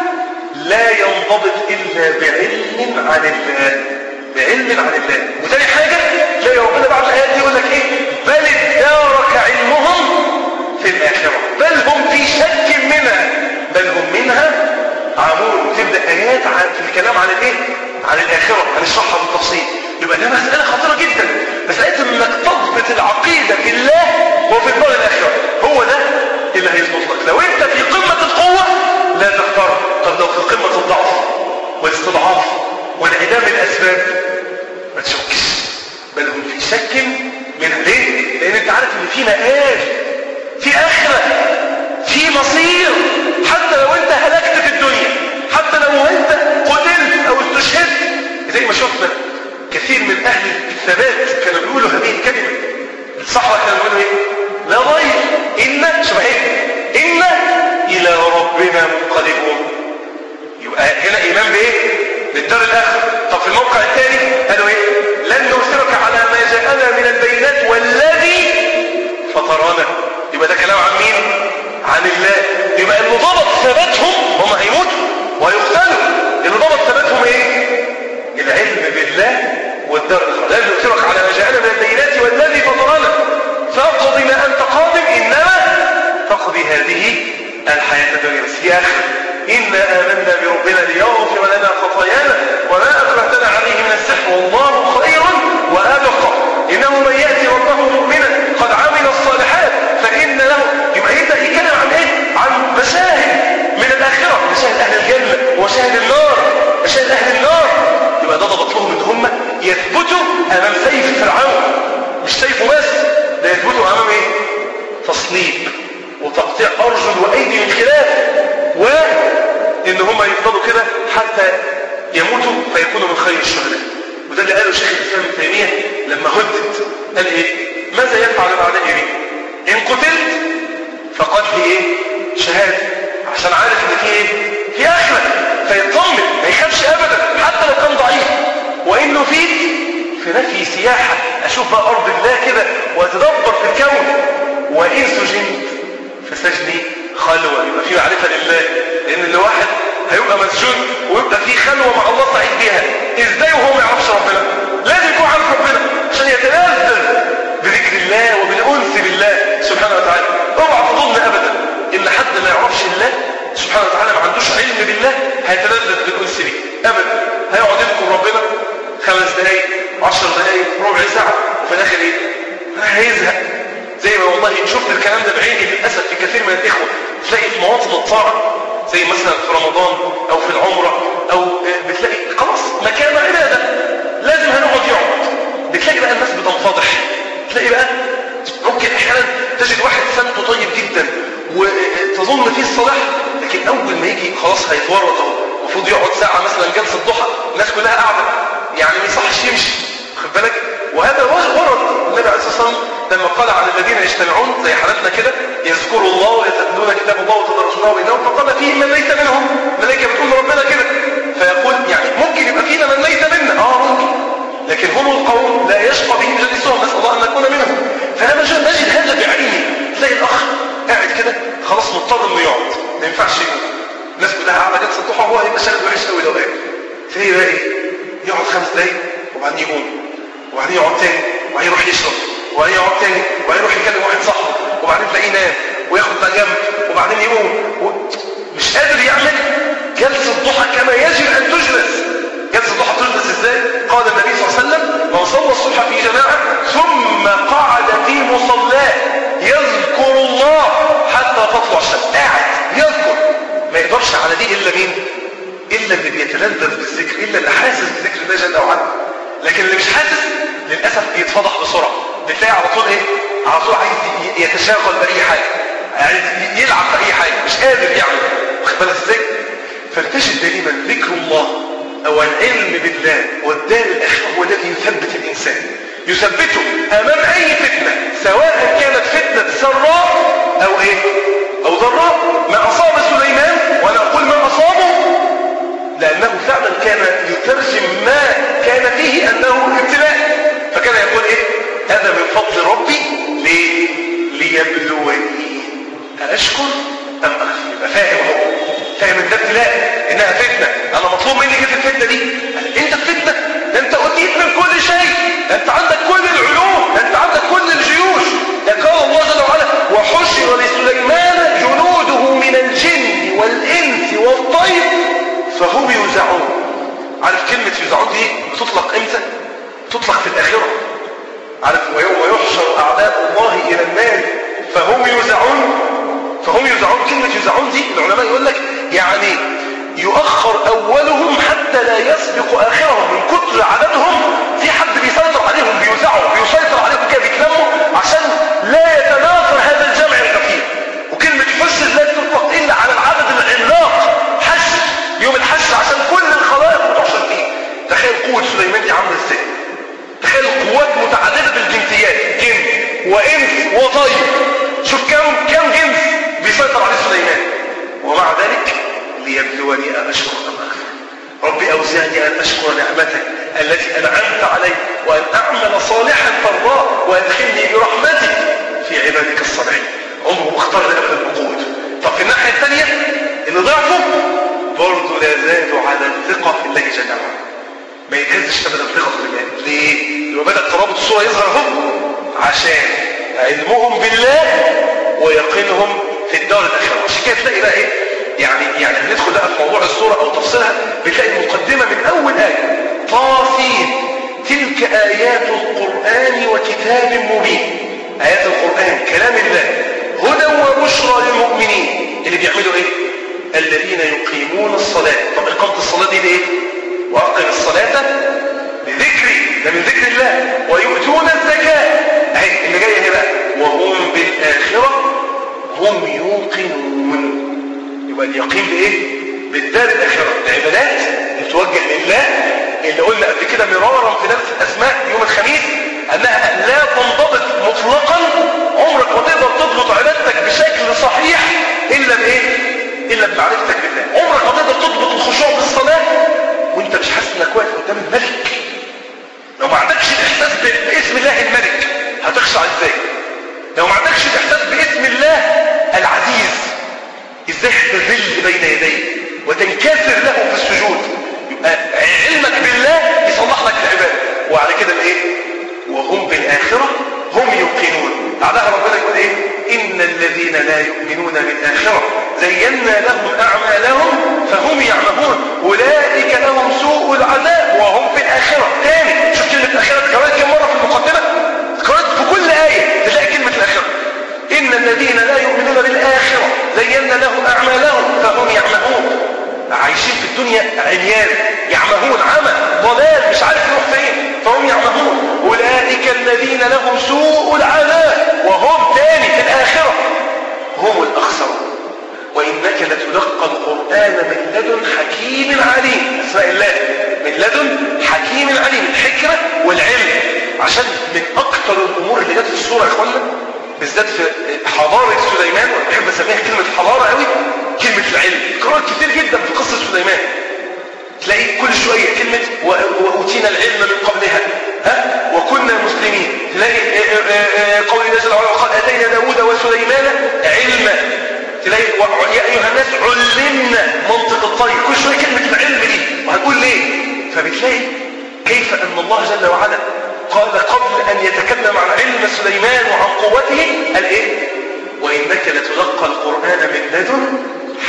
لا ينضبط الا بعلم عن الله. بعلم عن الله. وتاني حاجة تلاقي ربنا بعد الآيات دي يقول لك ايه؟ بل ادارك علمهم في الآخرة بل هم في شك منها بل هم منها عمون. وتبدأ آيات في الكلام عن الايه؟ عن الآخرة هنشرحها بالتفصيل. يبقى ده مسألة خطيرة جدا. مسألة انك تضبط العقيدة في الله وفي الدار الآخرة. هو ده اللي هيظبط لك. لو انت في قمة القوة لا تختار. طب لو في قمة الضعف والاستضعاف وانعدام الأسباب ما تشكش. بل هم في شك منها. ليه؟ لأن انت عارف ان في مآل، في آخرة، في مصير. حتى لو انت هلكت في الدنيا، حتى لو انت قتلت او استشهدت. زي ما شفنا كثير من أهل الثبات كانوا بيقولوا هذه الكلمة. الصحراء كانوا بيقولوا ايه؟ لا ضير إن شبه ايه؟ إن إلى ربنا منقلبون. يبقى هنا إيمان بإيه؟ بالدار الآخر. طب في الموقع الثاني قالوا ايه؟ لن نؤثرك على ما جاءنا من البينات والذي فطرنا. يبقى ده كلام عن مين؟ عن الله. يبقى اللي ضبط ثباتهم هم هيموتوا وهيقتلوا. اللي ضبط ثباتهم ايه؟ العلم بالله والدار الآخرة. لن نؤثرك على ما جاءنا من البينات والذي فطرنا فاقض ما أنت قادم إنما تقضي هذه الحياة الدنيا. بس في آخر إنا آمنا بربنا ليغفر لنا خطايانا وما أكرهتنا عليه من السحر والله خير وأبقى إنه من يأتي ربه مؤمنا قد عمل الصالحات فإن له. يبقى يبدأ يتكلم عن إيه؟ عن مشاهد من الآخرة، مشاهد أهل الجنة ومشاهد النار، مشاهد أهل النار. يبقى ده ضبط لهم إن هم يثبتوا أمام سيف فرعون، مش سيفه بس، ده يثبتوا أمام إيه؟ تصليب وتقطيع أرجل وأيدي من خلاف، وإن هم يفضلوا كده حتى يموتوا فيكونوا من خير الشهداء. وده اللي قاله شيخ الإسلام ابن تيمية لما هدد، قال إيه؟ ماذا يفعل الأعداء بي؟ إن قتلت فقتلي إيه؟ شهادة، عشان عارف إن في إيه؟ في آخرة، فيطمن ما يخافش أبدا حتى لو كان ضعيف. وإنه في نفي سياحة، أشوف بقى أرض الله كده وأتدبر في الكون. وإن سجنت فسجني خلوة، يبقى في معرفة لله، لأن اللي واحد هيبقى مسجون ويبقى في خلوة مع الله سعيد بيها، إزاي وهو ما يعرفش ربنا؟ لازم يكون عارف ربنا عشان يتلذذ بذكر الله وبالأنس بالله سبحانه وتعالى. اوعى تظن أبدا إن حد ما يعرفش الله سبحانه وتعالى ما عندوش علم بالله هيتلذذ بالأنس به أبدا. هيقعد يذكر ربنا 5 دقايق 10 دقايق ربع ساعة وفي الآخر إيه؟ هيزهق. زي ما والله شفت الكلام ده بعيني للأسف في كثير من الإخوة، تلاقي في مواطن الطاعة زي مثلا في رمضان أو في العمرة أو بتلاقي خلاص مكان عبادة لازم يقعد، بتلاقي بقى الناس بتنفضح، تلاقي بقى ممكن أحيانا تجد واحد سمته طيب جدا وتظن فيه الصلاح، لكن أول ما يجي خلاص هيتورط، المفروض يقعد ساعة مثلا جلسة ضحى الناس كلها قاعدة، يعني ما يصحش يمشي، خد بالك. وهذا ورد النبي عليه الصلاة والسلام لما قال عن الذين يجتمعون زي حالتنا كده يذكروا الله ويتتلون كتاب الله وتدرسونه بينهم، فقال فيهم من ليس منهم، ملائكة بتقول ربنا كده، فيقول يعني ممكن يبقى فينا من ليس منا، ممكن، لكن هم القوم لا يشقى بهم جلسهم، نسأل الله أن نكون منهم. فأنا نجد هذا بعيني، تلاقي الأخ قاعد كده خلاص مضطر إنه يقعد، ما ينفعش يقعد، الناس كلها قاعدة جلسة ضحى وهو هيبقى شكله وحش قوي لو قاعد، تلاقيه بقى إيه؟ يقعد 5 دقايق وبعدين يقوم، وبعدين يقعد تاني، وبعدين يروح يشرب، وبعدين يقعد تاني، وبعدين يروح يكلم واحد صاحبه، وبعدين تلاقيه ينام وياخد بقى جنب، وبعدين يقوم مش قادر يعمل جلسة ضحى كما يجب أن تجلس. جلسة ضحى تجلس ازاي؟ قال النبي صلى الله عليه وسلم: من صلى الصبح في جماعة ثم قعد في مصلاه يذكر الله حتى تطلع الشمس، قاعد يذكر، ما يقدرش على دي إلا مين؟ إلا اللي بيتلذذ بالذكر، إلا اللي حاسس بذكر الله جل وعلا. لكن اللي مش حاسس للأسف بيتفضح بسرعة، بتلاقي على طول إيه؟ على طول عايز يتشاغل بأي حاجة، عايز يلعب في أي حاجة، مش قادر يعمل، واخد بالك إزاي؟ فلتجد دائما ذكر الله أو العلم بالله والدار الآخرة هو الذي يثبت الإنسان، يثبته أمام أي فتنة، سواء كانت فتنة سراء أو إيه؟ أو ضراء. ما أصاب سليمان وأنا أقول ما أصابه لأنه فعلا كان يترجم ما كان فيه أنه ابتلاء، فكان يقول إيه؟ هذا من فضل ربي ليبلوني أشكر أم أكفر. يبقى فاهم، هو فاهم إن ده ابتلاء، إنها فتنة، أنا مطلوب مني كده الفتنة دي. أنت فتنة؟ أنت أتيت من كل شيء، أنت عندك كل العلوم، أنت عندك كل الجيوش. قال الله جل وعلا: وحشر لسليمان جنوده من الجن والإنس والطير فهم يوزعون. عارف كلمة يوزعون دي بتطلق امتى؟ بتطلق في الآخرة. عارف ويوم يحشر أعداء الله إلى النار فهم يوزعون. كلمة يوزعون دي العلماء يقول لك يعني يؤخر أولهم حتى لا يسبق آخرهم، من كتر عددهم في حد بيسيطر عليهم، بيسيطر عليهم كده، بيتلموا عشان لا يتناثر هذا الجمع الكثير. وكلمة حشر لا تطلق إلا على العدد العملاق، حشر يوم الحشر عشان كل الخلائق بتحشر فيه. تخيل قوة سليمان دي عاملة ازاي، تخيل قوات متعددة بالجنسيات، جن وإنس وطير، شوف كم جنس بيسيطر عليه سليمان. ومع ذلك ليبلوني أشكر أم أكفر. ربي أوزعني أن أشكر نعمتك التي أنعمت علي وأن أعمل صالحا ترضاه وأدخلني برحمتك في عبادك الصالحين. عمره مختار لأبدا بقوته. طب في الناحية الثانية اللي ضعفه برضه لا زالوا على الثقة في الله جل وعلا، ما يتهزش ابدا ثقة في الله. ليه؟ لما بدأ ترابط الصورة يظهر هم عشان علمهم بالله ويقينهم في الدار الآخرة. عشان كده تلاقي بقى ايه؟ يعني هندخل بقى في موضوع السورة أو تفصيلها، بتلاقي المقدمة من أول آية طاسين تلك آيات القرآن وكتاب مبين. آيات القرآن كلام الله هدى وبشرى للمؤمنين اللي بيعملوا إيه؟ الذين يقيمون الصلاة. طب إقامة الصلاة دي لإيه؟ وأقم الصلاة لذكري، ده من ذكر الله. ويؤتون الزكاة، أهي اللي جاية هنا بقى، وهم بالآخرة هم يوقنون. يبقى اليقين بإيه؟ بالدار الآخرة. العبادات المتوجه لله اللي قلنا قبل كده مرارا في درس الأسماء يوم الخميس أنها لا تنضبط مطلقا، عمرك ما تقدر تضبط عبادتك بشكل صحيح إلا بإيه؟ إلا بمعرفتك بالله. عمرك ما تقدر تضبط الخشوع بالصلاة وانت مش حاسس انك واقف قدام الملك. لو ما عندكش الإحساس باسم الله الملك هتخشع ازاي؟ لو ما عندكش الإحساس باسم الله العزيز ازاي هتذل بين يديه وتنكسر له في السجود؟ يبقى علمك بالله يصلح لك العبادة. وعلى كده الايه؟ وهم بالآخرة هم يوقنون. بعدها ربنا يقول ايه؟ إن الذين لا يؤمنون بالآخرة زينا لهم أعمالهم فهم يعمهون أولئك لهم سوء العذاب وهم في الآخرة. تاني شوف كلمة الآخرة تكررت كم مرة في المقدمة؟ تكررت في كل آية تلاقي كلمة الآخرة. إن الذين لا يؤمنون بالآخرة زينا لهم أعمالهم فهم يعمهون. عايشين في الدنيا عميان، يعمهون عمى ضلال مش عارف يروح فين، فهم يعمهون أولئك الذين لهم سوء العذاب وهم تاني في الآخرة هم الأخسرون. وإنك لتلقى القرآن من لدن حكيم عليم. أسماء الله من لدن حكيم عليم، الحكمة والعلم. عشان من أكثر الأمور اللي جت في السورة يا إخوانا بالذات في حضارة سليمان، وبحب أسميها كلمة حضارة قوي، كلمة العلم. قرأت كتير جدا في قصة سليمان تلاقي كل شوية كلمة وأوتينا العلم من قبلها وكنا مسلمين. تلاقي قول الله جل وعلا وقد أتينا داود وسليمان علما. تلاقي يا أيها الناس علمنا منطق الطير. كل شوية كلمة العلم دي، وهنقول ليه. فبتلاقي كيف أن الله جل وعلا قال قبل أن يتكلم عن علم سليمان وعن قوته قال إيه؟ وإنك لتلقى القرآن من لدن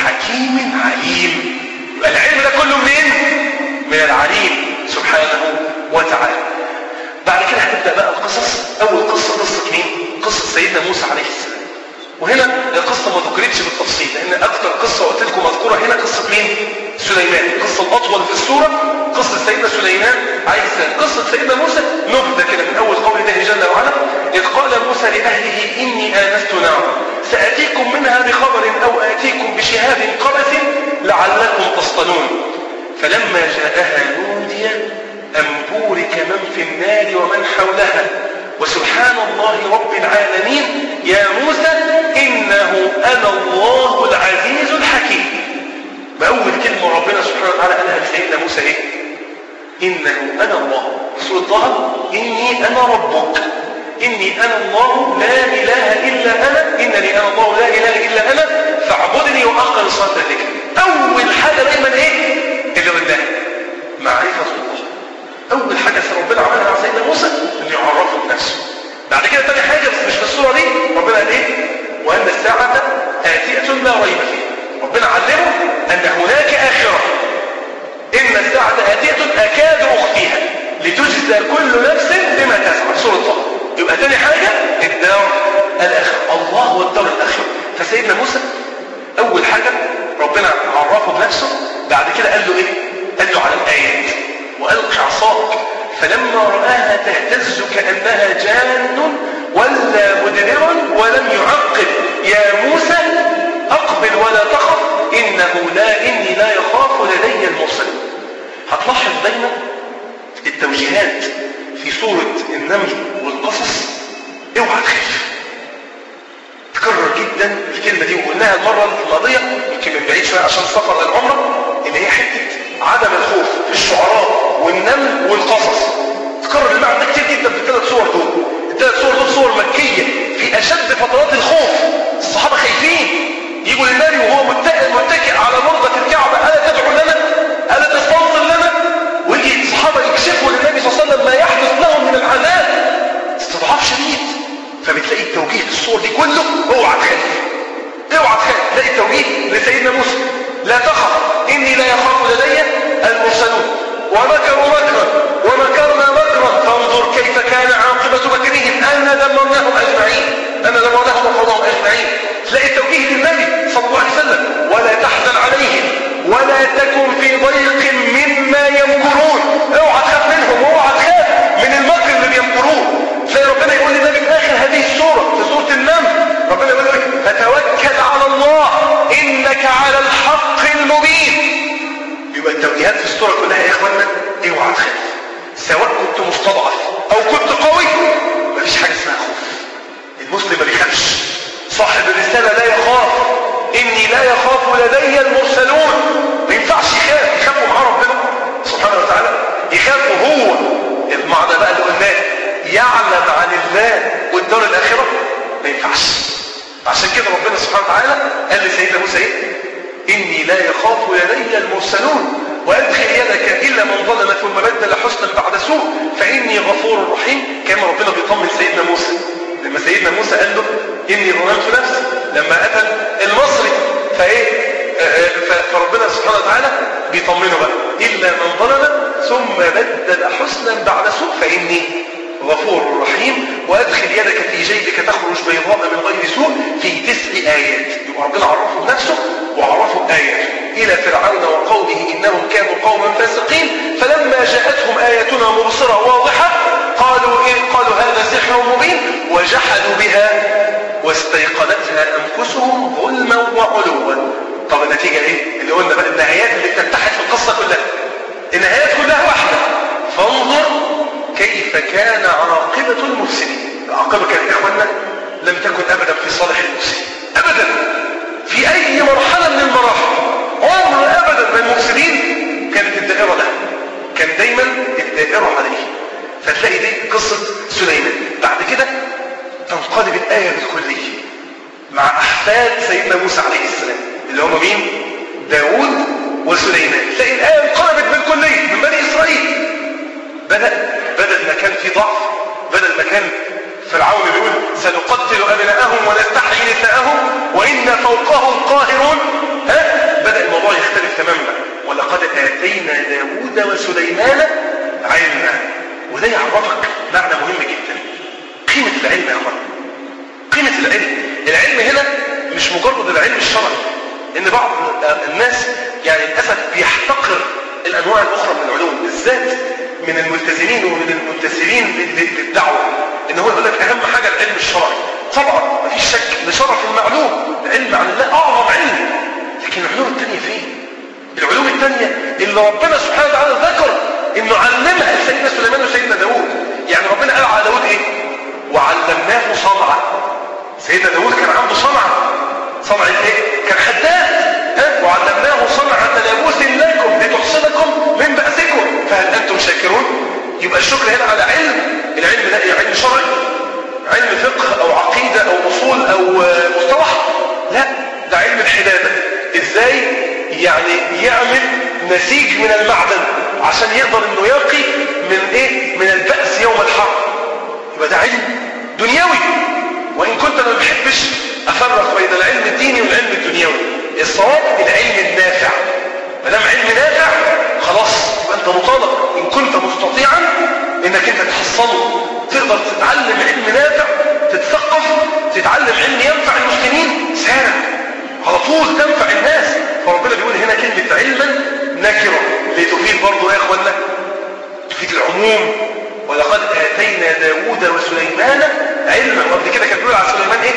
حكيم عليم. العلم ده كله منين؟ من العليم سبحانه وتعالى. بعد كده هتبدأ بقى القصص. أول قصة قصة مين؟ قصة سيدنا موسى عليه السلام. وهنا القصة ما ذكرتش بالتفصيل لأن أكثر قصة قلت لكم مذكورة هنا قصة مين؟ سليمان. القصة الأطول في السورة قصة سيدنا سليمان عليه السلام. قصة سيدنا موسى نبذة كده من أول قول الله جل وعلا إذ قال موسى لأهله إني آنست نارا سأتيكم منها بخبر أو آتيكم بشهاب قبس لعلكم تصطلون فلما جاءها نودي أن بورك من في النار ومن حولها وسبحان الله رب العالمين يا موسى إنه أنا الله العزيز الحكيم. بأول كلمة ربنا سبحانه وتعالى قالها لسيدنا موسى إيه؟ إنه أنا الله. سورة طه إني أنا ربك، إني أنا الله لا إله إلا أنا، إنني أنا الله لا إله إلا أنا فاعبدني وأقم الصلاة ذكري. أول حاجة دايما إيه؟ اللي قلناها معرفة الله. أول حاجة ربنا عملها مع سيدنا موسى إنه يعرفه بنفسه. بعد كده تاني حاجة بس مش في الصورة دي ربنا قال إيه؟ وأن الساعة آتية لا ريب فيها. ربنا علمه أن هناك آخرة، إن الساعة آتية أكاد أخفيها لتجزى كل نفس بما تسعى. سورة طه. يبقى تاني حاجة الدار الآخرة، الله والدار الآخرة. فسيدنا موسى أول حاجة ربنا عرفه بنفسه. بعد كده قال له إيه؟ قال له على الآيات وألق عصاك فلما رآها تهتز كأنها جان ولا مدبرا ولم يعقب يا موسى أقبل ولا تخف إني لا يخاف لدي المرسلين. هتلاحظ دايما التوجيهات في سورة النمل والقصص اوعى تخاف. تكرر جدا الكلمة دي وقلناها المرة الماضية يمكن من بعيد شوية عشان السفر للعمرة اللي هي حتة عدم الخوف في الشعراء والنمل والقصص. تكرر المعنى ده كتير جدا في الثلاث صور دول. الثلاث صور دول صور مكية في أشد فترات الخوف. الصحابة خايفين يجوا للنبي وهو متكئ على مرضة الكعبة ألا تدعو لنا؟ ألا تستنصر لنا؟ ويجي الصحابة يكشفوا للنبي صلى الله عليه وسلم ما يحدث لهم من العذاب. استضعاف شديد. فبتلاقي التوجيه في الصور دي كله اوعى تخاف. اوعى تخاف. تلاقي التوجيه لسيدنا موسى لا تخف إني لا يخاف لدي المرسلون ومكروا مكرا ومكرنا مكرا فانظر كيف كان عاقبة مكرهم أنا دمرناهم وقومهم أجمعين. تلاقي التوجيه للنبي صلى الله عليه وسلم ولا تحزن عليهم ولا تكن في ضيق مما يمكرون. اوعى تخاف منهم واوعى تخاف من المكر اللي بيمكروه. تلاقي ربنا يقول للنبي في آخر هذه السورة في سورة النمل ربنا يقول لك فتوكل على الله إنك على الحق المبين. يبقى التوجيهات في السورة كلها يا إخوانا اوعى تخاف، سواء كنت مستضعف أو كنت قوي مفيش حاجة اسمها خوف. المسلم ما بيخافش، صاحب الرسالة لا يخاف. إني لا يخاف لدي المرسلون. ما ينفعش يخافوا مع ربنا سبحانه وتعالى، يخافوا هو. المعنى بقى اللي قلناه يعلم عن الله والدار الآخرة ما ينفعش. عشان كده ربنا سبحانه وتعالى قال لسيدنا موسى ايه؟ إني لا يخاف لدي المرسلون وأدخل يدك إلا من ظلم ثم بدل حسنا بعد سوء فإني غفور رحيم. كما ربنا بيطمن سيدنا موسى لما سيدنا موسى قال له إني ظلمت نفسي لما قتل المصري فربنا سبحانه وتعالى بيطمنه بقى إلا من ظلم ثم بدل حسنا بعد سوء فإني غفور رحيم وأدخل يدك في جيبك تخرج بيضاء من غير سوء في 9 آيات. يبقى ربنا عرفه بنفسه وعرفه آيات إلى فرعون وقومه إنهم كانوا قوما فاسقين فلما جاءتهم آياتنا مبصرة واضحة قالوا هذا سحر مبين وجحدوا بها واستيقنتها أنفسهم ظلما وعلوا. طب النتيجة إيه؟ اللي قلنا بقى النهايات اللي بتتحد في القصة كلها، النهايات كلها واحدة. فانظر كيف كان عاقبة المفسدين. العاقبة كانت يا إخوانا لم تكن أبدا في صالح المفسدين أبدا في أي مرحلة من المراحل. عمر أبدا ما المفسدين كانت الدائرة له، كان دايما الدائرة عليه. فتلاقي دي قصة سليمان. بعد كده تنقلب الآية بالكلية مع أحفاد سيدنا موسى عليه السلام اللي هم مين؟ داود وسليمان. تلاقي الآية انقلبت بالكلية من بني إسرائيل. بدل ما كان في ضعف، بدل ما كان فرعون بيقول سنقتل أبناءهم ونستحيي نساءهم وإنا فوقهم قاهرون، بدأ الموضوع يختلف تماما. ولقد آتينا داود وسليمان علما. وده يعرفك معنى مهم جدا، قيمة العلم يا أخوان. قيمة العلم هنا مش مجرد العلم الشرعي، إن بعض الناس يعني للأسف بيحتقر الأنواع الأخرى من العلوم، بالذات من الملتزمين ومن المنتسبين للدعوة، إن هو يقول لك أهم حاجة العلم الشرعي. طبعا مفيش شك لشرف المعلوم، العلم عن الله أعظم علم، لكن العلوم التانية فين؟ العلوم التانية اللي ربنا سبحانه وتعالى ذكر إنه علمها لسيدنا سليمان وسيدنا داود. يعني ربنا قال على داود إيه؟ وعلمناه صنعة. سيدنا داود كان عنده صنعة إيه؟ كان حداد. وعلمناه صنعة لبوس لكم لتحصنكم من بأسكم فهل أنتم شاكرون؟ يبقى الشكر هنا على العلم ده علم شرعي، علم فقه أو عقيدة أو أصول أو مصطلح؟ لا، ده علم الحدادة. إزاي يعني يعمل نسيج من المعدن عشان يقدر إنه يقي من إيه؟ من البأس يوم الحرب. يبقى ده علم دنيوي. وإن كنت أنا ما بحبش أفرق بين العلم الديني والعلم الدنيوي، الصواب العلم النافع. ما دام علم نافع خلاص يبقى أنت مطالب إن كنت مستطيعا إنك أنت تحصله، تقدر تتعلم علم نافع، تتثقف، تتعلم علم ينفع المسلمين، سارع على طول تنفع الناس. فربنا بيقول هنا كلمة علما نكرة لتفيد برضه يا إخوانا، تفيد العموم. ولقد آتينا داود وسليمان علما. وقبل كده كان بيقول على سليمان إيه؟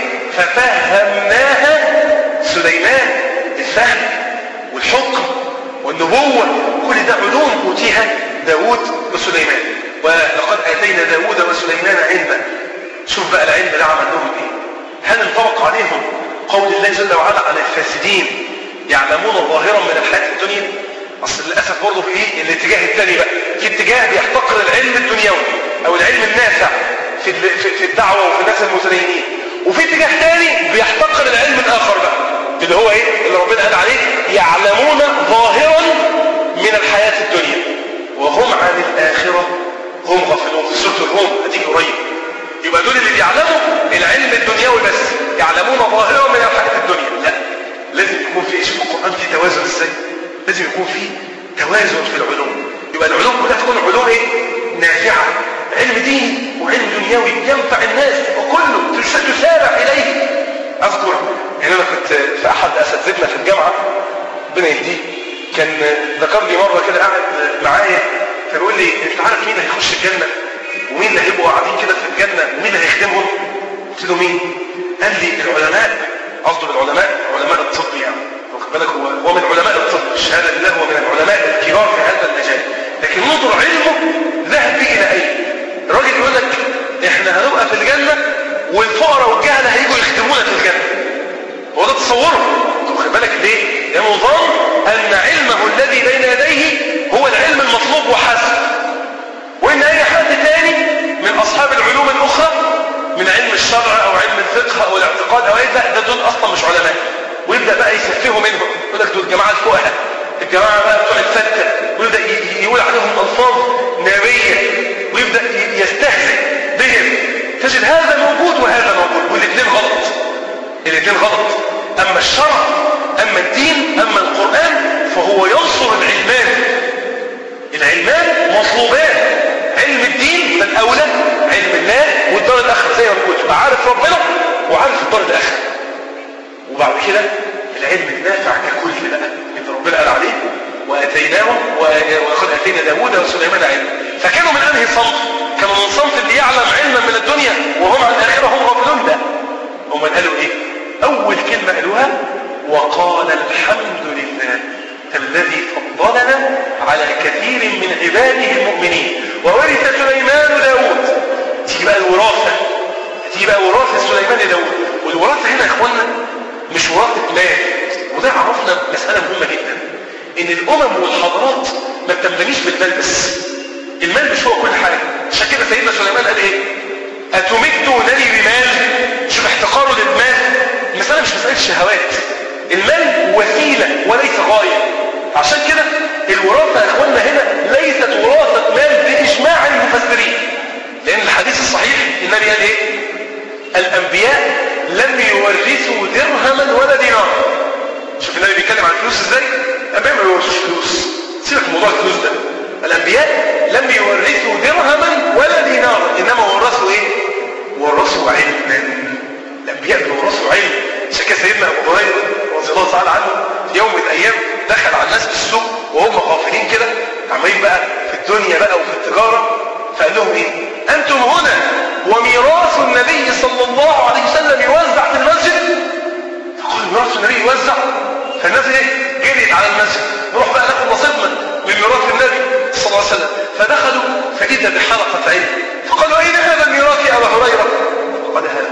ففهمناها سليمان. الفهم والحكم والنبوة كل ده علوم أوتيها داود وسليمان. ولقد آتينا داود وسليمان علما. شوف بقى العلم ده عمل لهم إيه؟ هل انطبق عليهم قول الله جل وعلا على الفاسدين يعلمون ظاهرا من الحياة الدنيا؟ أصل للأسف برضه في الاتجاه الثاني بقى، في اتجاه بيحتقر العلم الدنيوي أو العلم النافع في الدعوة وفي الناس المتدينين، وفي اتجاه ثاني بيحتقر العلم الآخر بقى اللي هو إيه؟ اللي ربنا قال عليه يعلمون ظاهرا من الحياة الدنيا وهم عن الآخرة هم غافلون. في سورة الروم هتيجي قريب. يبقى دول اللي بيعلموا العلم الدنيوي بس، يعلمون ظاهرا من الحياة الدنيا. لا، لازم يكون في شوف القرآن فيه توازن ازاي، لازم يكون فيه توازن في العلوم. يبقى العلوم كلها تكون علوم ايه؟ نافعة، علم دين وعلم دنيوي ينفع الناس وكله تسارع اليه. اذكر ان انا كنت في احد اساتذتنا في الجامعة ربنا يهديه، كان ذكر لي مرة كده قاعد معايا فبيقول لي انت عارف مين هيخش الجنة ومين اللي هيبقوا قاعدين كده في الجنة ومين اللي هيخدمهم؟ قلت له مين؟ قال لي العلماء، قصده بالعلماء علماء الطب يعني، واخد بالك هو من علماء الطب، الشهاده لله هو من العلماء الكبار في هذا المجال، لكن نظر علمه ذهب به الى اين؟ الراجل يقول لك احنا هنبقى في الجنه والفقراء والجهله هيجوا يخدمونا في الجنه. هو ده تصوره، واخد بالك ليه؟ لانه ظن ان علمه الذي بين يديه هو العلم المطلوب وحسب، وان اي حد تاني من اصحاب العلوم الاخرى من علم الشرع او علم الفقه او الاعتقاد او ايه، لا ده دول اصلا مش علماء، ويبدا بقى يسفهوا منهم، يقول لك دول الجماعه الفقهاء، الجماعه بقى بتوع الفته، ويبدا يقول عليهم الفاظ ناريه ويبدا يستهزئ بهم. تجد هذا موجود وهذا موجود والاثنين غلط، الاثنين غلط. اما الشرع، اما الدين، اما القران فهو ينصر العلمان. العلمان مطلوبان، علم الدين فالاولى علم الله والدار الاخره، زي ما بنقول تبقى عارف ربنا وعارف الدار الاخره، وبعد كده العلم النافع ككل بقى اللي ربنا قال عليه واتيناهم ولقد اتينا داوود وسليمان علما. فكانوا من انهي صنف؟ كانوا من صنف اللي يعلم علما من الدنيا وهم عن الاخره هم غافلون. لا، هم قالوا ايه؟ اول كلمه قالوها وقال الحمد لله الذي فضلنا على كثير من عباده المؤمنين وورث سليمان داود. تيجي بقى الوراثة، تيجي بقى وراثة سليمان داود. والوراثة هنا يا اخوانا مش وراثة مال، وده عرفنا مسألة مهمة جدا، ان الامم والحضارات ما بتمتنيش بالمال بس، المال مش هو كل حاجة. عشان كده سيدنا سليمان قال ايه؟ اتمدونني بمال. شوف احتقاره للمال، المسألة مش مسألة شهوات، المال وسيلة وليس غاية. عشان كده الوراثة يا اخوانا هنا ليست وراثة مال بإجماع المفسرين، لأن الحديث الصحيح النبي قال ايه؟ الأنبياء لم يورثوا درهما ولا دينار. شوف النبي بيتكلم عن الفلوس ازاي؟ الأنبياء ما يورثوش فلوس، سيبك من موضوع الفلوس ده. الأنبياء لم يورثوا درهما ولا دينار، إنما ورثوا ايه؟ ورثوا علما. الأنبياء بيورثوا علم. عشان كده سيدنا أبو هريرة رضي الله تعالى عنه في يوم من الأيام دخل على الناس في السوق وهم غافلين كده، عمالين بقى في الدنيا بقى وفي التجارة، فقال لهم ايه؟ أنتم هنا وميراث النبي صلى الله عليه وسلم يوزع في المسجد. فقالوا ميراث النبي يوزع؟ فالناس ايه؟ جريت على المسجد، نروح بقى ناخد نصيبنا من ميراث النبي صلى الله عليه وسلم. فدخلوا فإذا بحلقة علم، فقالوا أين هذا الميراث يا أبا هريرة؟ فقال ها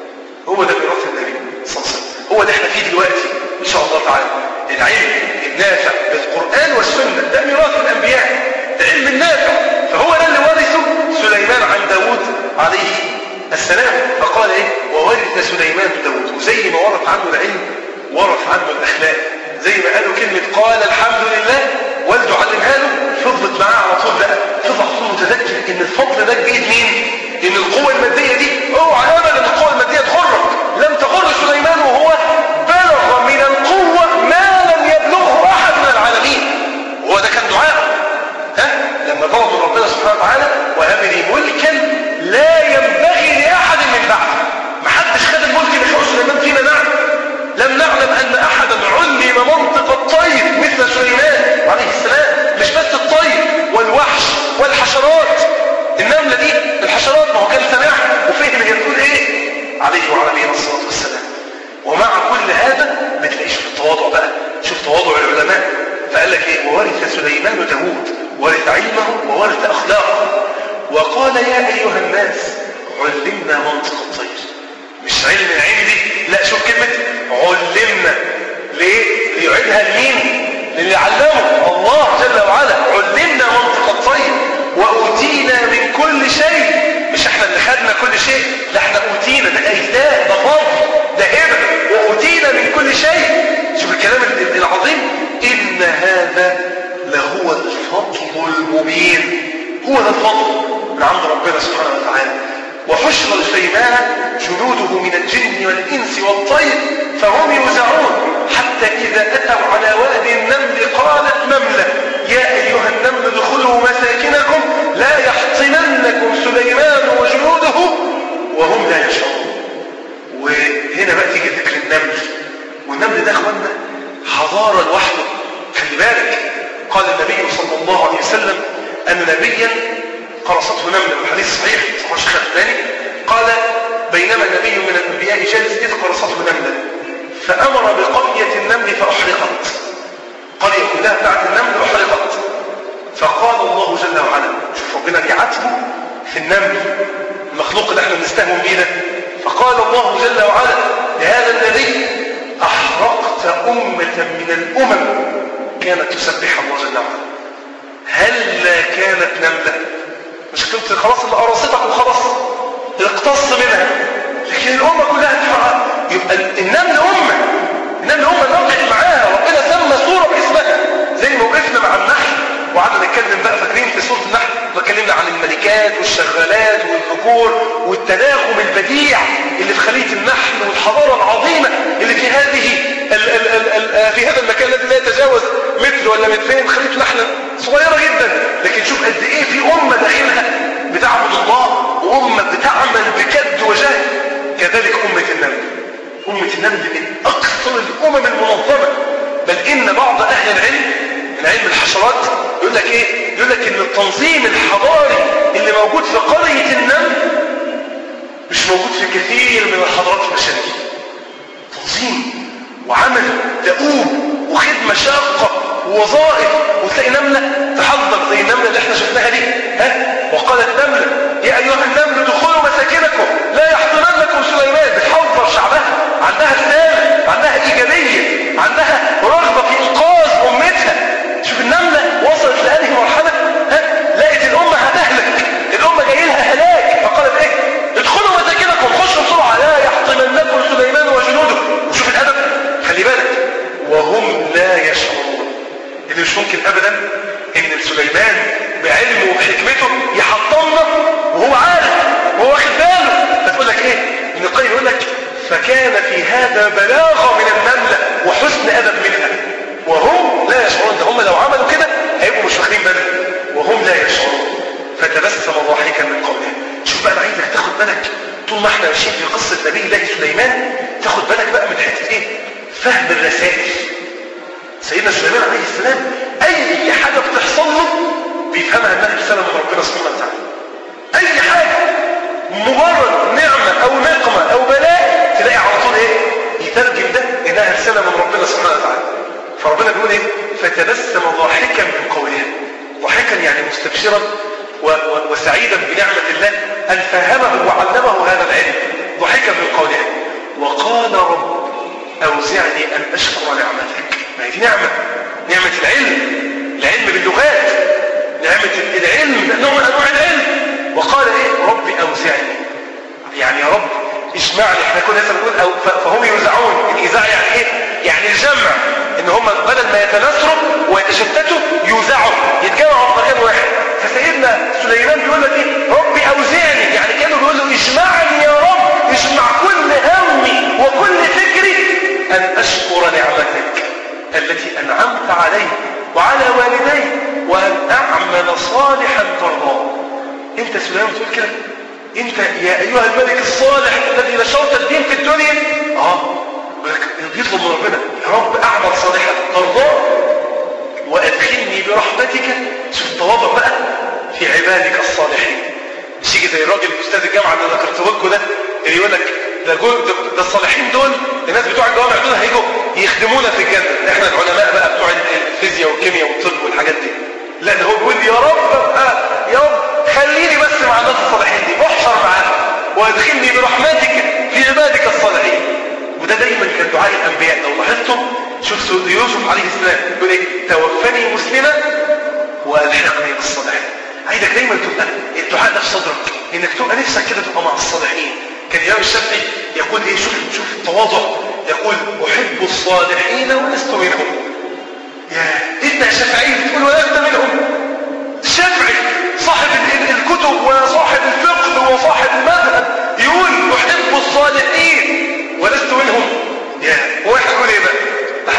هو ده ميراث النبي صلى الله عليه وسلم، هو ده احنا فيه دلوقتي ان شاء الله تعالى. العلم النافع بالقرآن والسنة ده ميراث الأنبياء، العلم النافع، فهو ده اللي ورثه سليمان عن داود عليه السلام. فقال ايه؟ وورث سليمان داود. وزي ما ورث عنه العلم ورث عنه الأخلاق، زي ما قالوا كلمة قال الحمد لله والده علمها له، فضلت معاه على طول بقى، فضل على طول متذكر ان الفضل ده بإيد مين؟ ان القوة المادية دي اوعى ابدا ان القوة المادية تغرك، لم تغر سليمان وهو بلغ من القوة ما لم يبلغه احد من العالمين. وهو ده كان دعاء لما طلب من ربنا سبحانه وتعالى وهب لي ملكا لا ينبغي لاحد من بعده. ما حدش خد الملك بحق سليمان فينا نعلم، لم نعلم ان احدا علم منطق الطير مثل سليمان عليه السلام. مش بس الطير والوحش والحشرات، النملة دي الحشرات ما هو كان سماعها وفهم هي بتقول ايه عليه وعلى نبينا الصلاة والسلام. ومع كل هذا بتلاقي شوف التواضع بقى، شوف تواضع العلماء. فقال لك ايه؟ وورث سليمان داود، ورث علمه وورث اخلاقه. وقال يا ايها الناس علمنا منطق الطير. مش علم عندي، لا، شوف كلمة علمنا. ليه؟ ليعيدها لمين؟ للي علمه الله جل وعلا. علمنا منطق الطير وأوتينا من كل شيء. مش احنا اللي خدنا كل شيء، لا احنا أوتينا، ده إيتاء، ده فضل، ده هبة. وأوتينا من كل شيء. شوف الكلام العظيم، إن هذا لهو الفضل المبين. هو ده الفضل من عند ربنا سبحانه وتعالى. وحشر سليمان جنوده من الجن والإنس والطير فهم يوزعون حتى إذا أتوا على وادي النمل قالت نملة يا أيها النمل ادخلوا مساكنكم لا يحطمنكم سليمان وجنوده وهم لا يشعرون. وهنا بقى تيجي ذكر النمل، والنمل ده اخوانا حضارة لوحده. خلي بالك قال النبي صلى الله عليه وسلم أن نبيا قرصته نملة، الحديث صحيح صحيح الشيخ الألباني قال بينما نبي من الأنبياء جالس إذ قرصته نملة فأمر بقرية النمل فأحرقت، قرية كلها بتاعت النمل أحرقت. فقال الله جل وعلا، شوف ربنا بيعاتبه في النمل المخلوق اللي احنا بنستهون بيه ده، فقال الله جل وعلا لهذا النبي أحرقت أمة من الأمم كانت تسبح الله جل وعلا هلا كانت نملة. مش كنت خلاص اللي قرصتك وخلاص اقتص منها، لكن الأمة كلها تحرق. يبقى النمل أمة، النمل أمة نوقف معاها، ربنا سمى سورة باسمها زي ما وقفنا مع النحل وقعدنا نتكلم بقى فاكرين في سورة النحل واتكلمنا عن الملكات والشغالات والذكور والتناغم البديع اللي في خلية النحل والحضارة العظيمة اللي في في هذا المكان الذي لا يتجاوز متر ولا مترين، خلية نحلة صغيرة جدا، لكن شوف قد ايه في أمة داخلها بتعبد الله وأمة بتعمل بجد وجهد. كذلك أمة النمل، أمة النمل من أكثر الأمم المنظمة، بل إن بعض أهل العلم الحشرات يقول لك إيه؟ يقول لك إن التنظيم الحضاري اللي موجود في قرية النمل مش موجود في كثير من الحضارات البشرية. تنظيم وعمل دؤوب وخدمة شاقة ووظائف، وتلاقي نملة تحضر زي النملة اللي احنا شفناها دي، وقالت نملة يا أيها النمل ادخلوا مساكنكم لا يحطمنكم سليمان. بتحضر شعبها، عندها رسالة، عندها إيجابية، عندها رغبة في إنقاذ أمتها. شوف النملة وصلت لهذه المرحلة، لقيت الأمة هتهلك، الأمة جاي لها هلاك، فقالت ايه؟ ادخلوا مساكنكم، خشوا بسرعة لا يحطمنكم سليمان وجنوده. وشوف الأدب، خلي بالك، وهم لا يشعرون. اللي مش ممكن أبدا إن سليمان بعلمه وبحكمته يحطمنا وهو عارف وهو واخد باله. فتقول لك ايه؟ ابن القيم يقول لك فكان في هذا بلاغة من النملة وحسن أدب منها وهم لا يشعرون. ده هم لو عملوا كده هيبقوا مش واخدين بالهم وهم لا يشعرون. فتبسم ضاحكا من قوله. شوف بقى، انا عايزك تاخد بالك طول ما احنا ماشيين في قصة نبي الله سليمان، تاخد بالك بقى من حتة ايه؟ فهم الرسائل. سيدنا سليمان عليه السلام اي حاجة بتحصل له بيفهمها انها رسالة من ربنا سبحانه وتعالى. اي حاجة مجرد نعمة او نقمة او بلاء تلاقي على طول ايه؟ يترجم ده انها رسالة من ربنا سبحانه وتعالى. فربنا بيقول ايه؟ فتبسم ضاحكا من قولها. ضاحكا يعني مستبشرا وسعيدا بنعمة الله ان فهمه وعلمه هذا العلم. ضاحكا من قولها وقال رب اوزعني ان اشكر نعمتك. ما هي دي نعمة العلم باللغات، نعمة العلم، نوع من انواع العلم. وقال ايه؟ رب اوزعني، يعني يا رب اجمعني. احنا كنا لسه بنقول فهم يوزعون. الايزاع يعني ايه؟ يعني الجمع، ان هم بدل ما يتناثروا ويتشتتوا يوزعوا، يتجمعوا في مكان واحد. فسيدنا سليمان بيقول لك ايه؟ ربي اوزعني، يعني كانوا بيقولوا اجمعني يا رب، اجمع كل همي وكل فكري ان اشكر نعمتك التي انعمت علي وعلى والدي وان اعمل صالحا ترضاه. انت سليمان تقول كده؟ انت يا ايها الملك الصالح الذي نشرت الدين في الدنيا، يطلب من ربنا يا رب اعمل صالحا ترضاه وادخلني برحمتك. شوف التواضع بقى في عبادك الصالحين. مش يجي زي الراجل استاذ الجامعه اللي ذكرته لكم ده اللي يقول لك ده الصالحين دول الناس بتوع الجوامع دول هيجوا يخدمونا في الجنه، احنا العلماء بقى بتوع الفيزياء والكيمياء والطب والحاجات دي. لا، ده هو بيقول يا رب يا رب خليني بس مع الناس الصالحين دي، احشر معاهم وادخلني برحمتك في عبادك الصالحين. وده دايما كان دعاء الانبياء. لو لاحظتم شفتوا يوسف عليه السلام يقول ايه؟ توفني مسلما والحقني بالصالحين. عايزك دايما تبقى الدعاء ده في صدرك، انك تبقى نفسك كده تبقى مع الصالحين. كان الامام الشافعي يقول ايه؟ شوف التواضع، يقول احب الصالحين ولست منهم. يا انت يا شافعي بتقول ولست منهم؟ الشافعي صاحب الكتب وصاحب الفقه وصاحب المذهب يقول احب الصالحين ولست منهم. يا هو يقول ايه بقى؟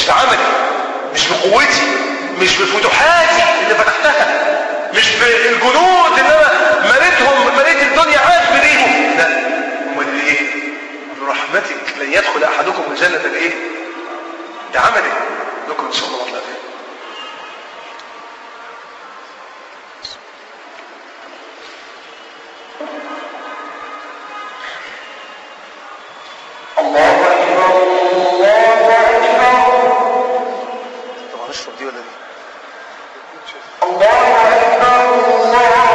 مش بعملي، مش بقوتي، مش بفتوحاتي اللي فتحتها، مش بالجنود اللي انا مليت الدنيا عزم بيهم، لا. امال ايه؟ برحمتك لن يدخل احدكم الجنه بايه؟ بعمله. لكم ان شاء الله نطلع فيه. الله اكبر الله اكبر. طبعا اشرب دي ولا دي؟ الله اكبر الله.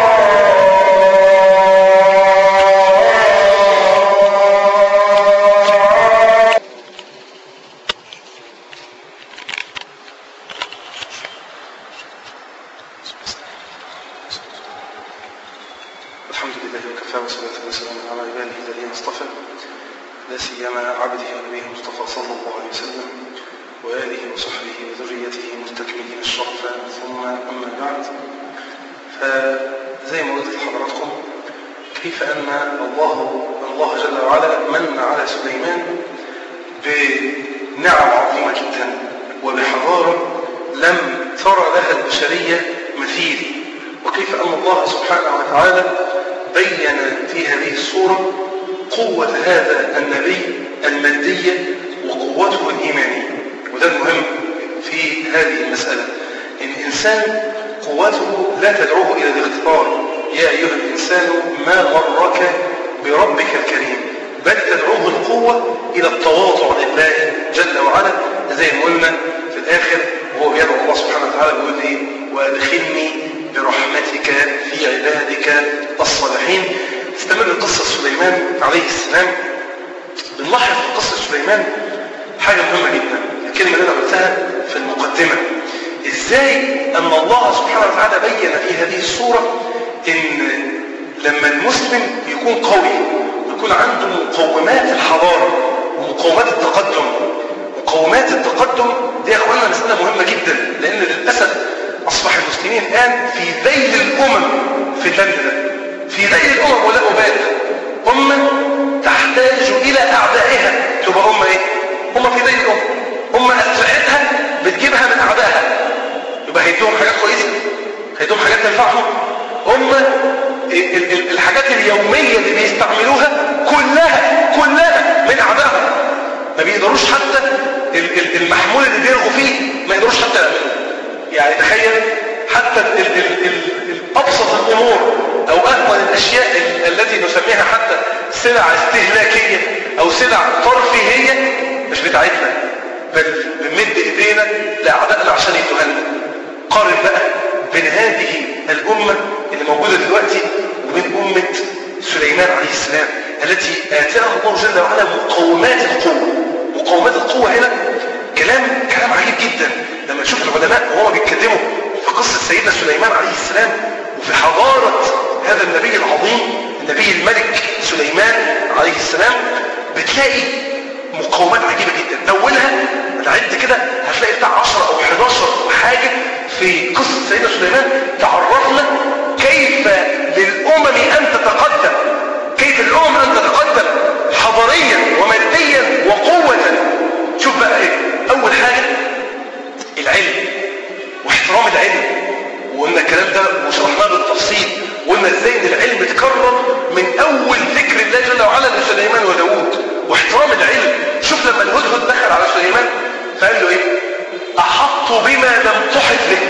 الحمد لله وكفى والصلاة والسلام على عباده الذين اصطفى، لا سيما عبده ونبيه المصطفى صلى الله عليه وسلم وآله وصحبه وذريته مستكملين الشرف، ثم أما بعد. فزي ما قلت لحضراتكم كيف أن الله جل وعلا من على سليمان بنعم عظيمة جدا وبحضارة لم ترى لها البشرية مثيل، وكيف أن الله سبحانه وتعالى بين في هذه الصورة قوة هذا النبي المادية وقوته الإيمانية. وده المهم في هذه المسألة، إن الإنسان قوته لا تدعوه إلى الاغترار، يا أيها الإنسان ما غرك بربك الكريم، بل تدعوه القوة إلى التواضع لله جل وعلا، زي ما قلنا في الآخر وهو بيدعو الله سبحانه وتعالى بيقول إيه؟ وأدخلني برحمتك في عبادك الصالحين. استمر قصة سليمان عليه السلام. بنلاحظ في قصة سليمان حاجة مهمة جدا، الكلمة اللي أنا قلتها في المقدمة، إزاي أن الله سبحانه وتعالى بين في هذه الصورة إن لما المسلم يكون قوي ويكون عنده مقومات الحضارة ومقومات التقدم. مقومات التقدم دي يا أخوانا مسألة مهمة جدا، لأن للأسف أصبح المسلمين الآن في ذيل الأمم في البند ده، في ذيل الأمم ولا أبالغ. أمة تحتاج إلى أعدائها، تبقى أمة إيه؟ أمة في ذيل الأمم، أمة أسلحتها بتجيبها من أعدائها، يبقى هيدوهم حاجات كويسة، هيدوهم حاجات تنفعهم. أمة الحاجات اليومية اللي بيستعملوها كلها من أعدائهم، ما بيقدروش حتى المحمول اللي بيرغوا فيه ما يقدروش حتى يعملوه. يعني تخيل حتى أبسط الأمور أو أهون الأشياء التي نسميها حتى سلع استهلاكية أو سلع ترفيهية مش بتاعتنا، بل بنمد إيدينا لأعدائنا عشان يدوها لنا. قارن بقى بين هذه الأمة اللي موجودة دلوقتي وبين أمة سليمان عليه السلام التي آتاها الله جل وعلا مقومات القوة. مقومات القوة هنا كلام عجيب جدا لما تشوف العلماء وهم بيتكلموا في قصة سيدنا سليمان عليه السلام وفي حضارة هذا النبي العظيم النبي الملك سليمان عليه السلام، بتلاقي مقومات عجيبة جدا. أولها نعد كده هتلاقي بتاع 10 أو 11 حاجة في قصة سيدنا سليمان تعرفنا كيف للأمم أن تتقدم، كيف الأمم أن تتقدم حضاريا وماديا وقوة. شوف بقى ايه أول حاجة؟ العلم واحترام العلم، وقلنا الكلام ده وشرحناه بالتفصيل، وقلنا ازاي ان العلم اتكرر من اول ذكر الله جل وعلا لسليمان وداود، واحترام العلم. شوف لما الهدهد دخل على سليمان فقال له ايه؟ احط بما لم تحط به.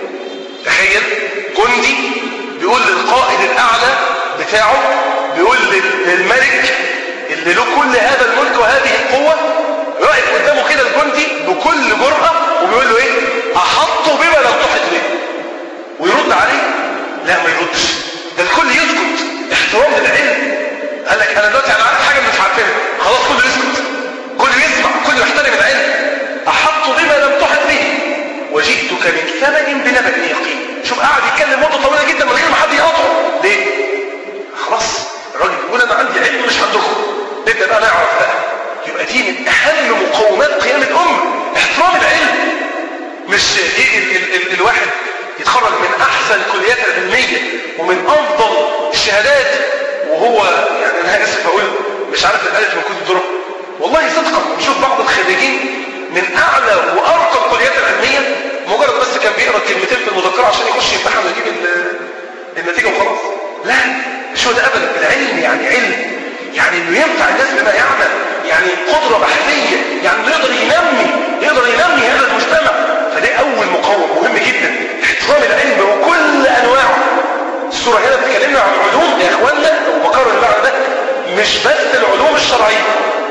تخيل جندي بيقول للقائد الاعلى بتاعه، بيقول للملك اللي له كل هذا الملك وهذه القوة، واقف قدامه كده الجندي بكل جرأة وبيقول له ايه؟ احط بما لم تحط به. ويرد عليه؟ لا ما يردش، ده الكل يسكت، احترام للعلم. قال لك انا دلوقتي انا عارف حاجه مش عارفينها، خلاص كله يسكت، كله يسمع، كله يحترم العلم. احط بما لم تحط به وجئتك من ثمن بنبأ يقين. شوف قاعد يتكلم مده طويله جدا من غير ما حد يقاطعه. ليه؟ خلاص الراجل بيقول انا عندي علم مش عندكم، نبدا بقى نعرف بقى. يبقى دي من اهم مقومات قيام الامه، احترام العلم. مش ايه الواحد يتخرج من احسن الكليات العلميه ومن افضل الشهادات وهو يعني انا اسف اقول مش عارف الالف من كل الدرجه. والله صدقا نشوف بعض الخريجين من اعلى وارقى الكليات العلميه مجرد بس كان بيقرا كلمتين في المذكره عشان يخش يمتحن ويجيب النتيجه وخلاص. لا، مش هو ده ابدا. العلم يعني علم، يعني انه ينفع الناس بما يعمل، يعني قدره بحثيه، يعني انه يقدر ينمي هذا المجتمع. فده اول مقوم مهم جدا، احترام العلم وكل انواعه. السوره هنا بتكلمنا عن علوم يا اخواننا، وبكرر المعنى ده، مش بس العلوم الشرعيه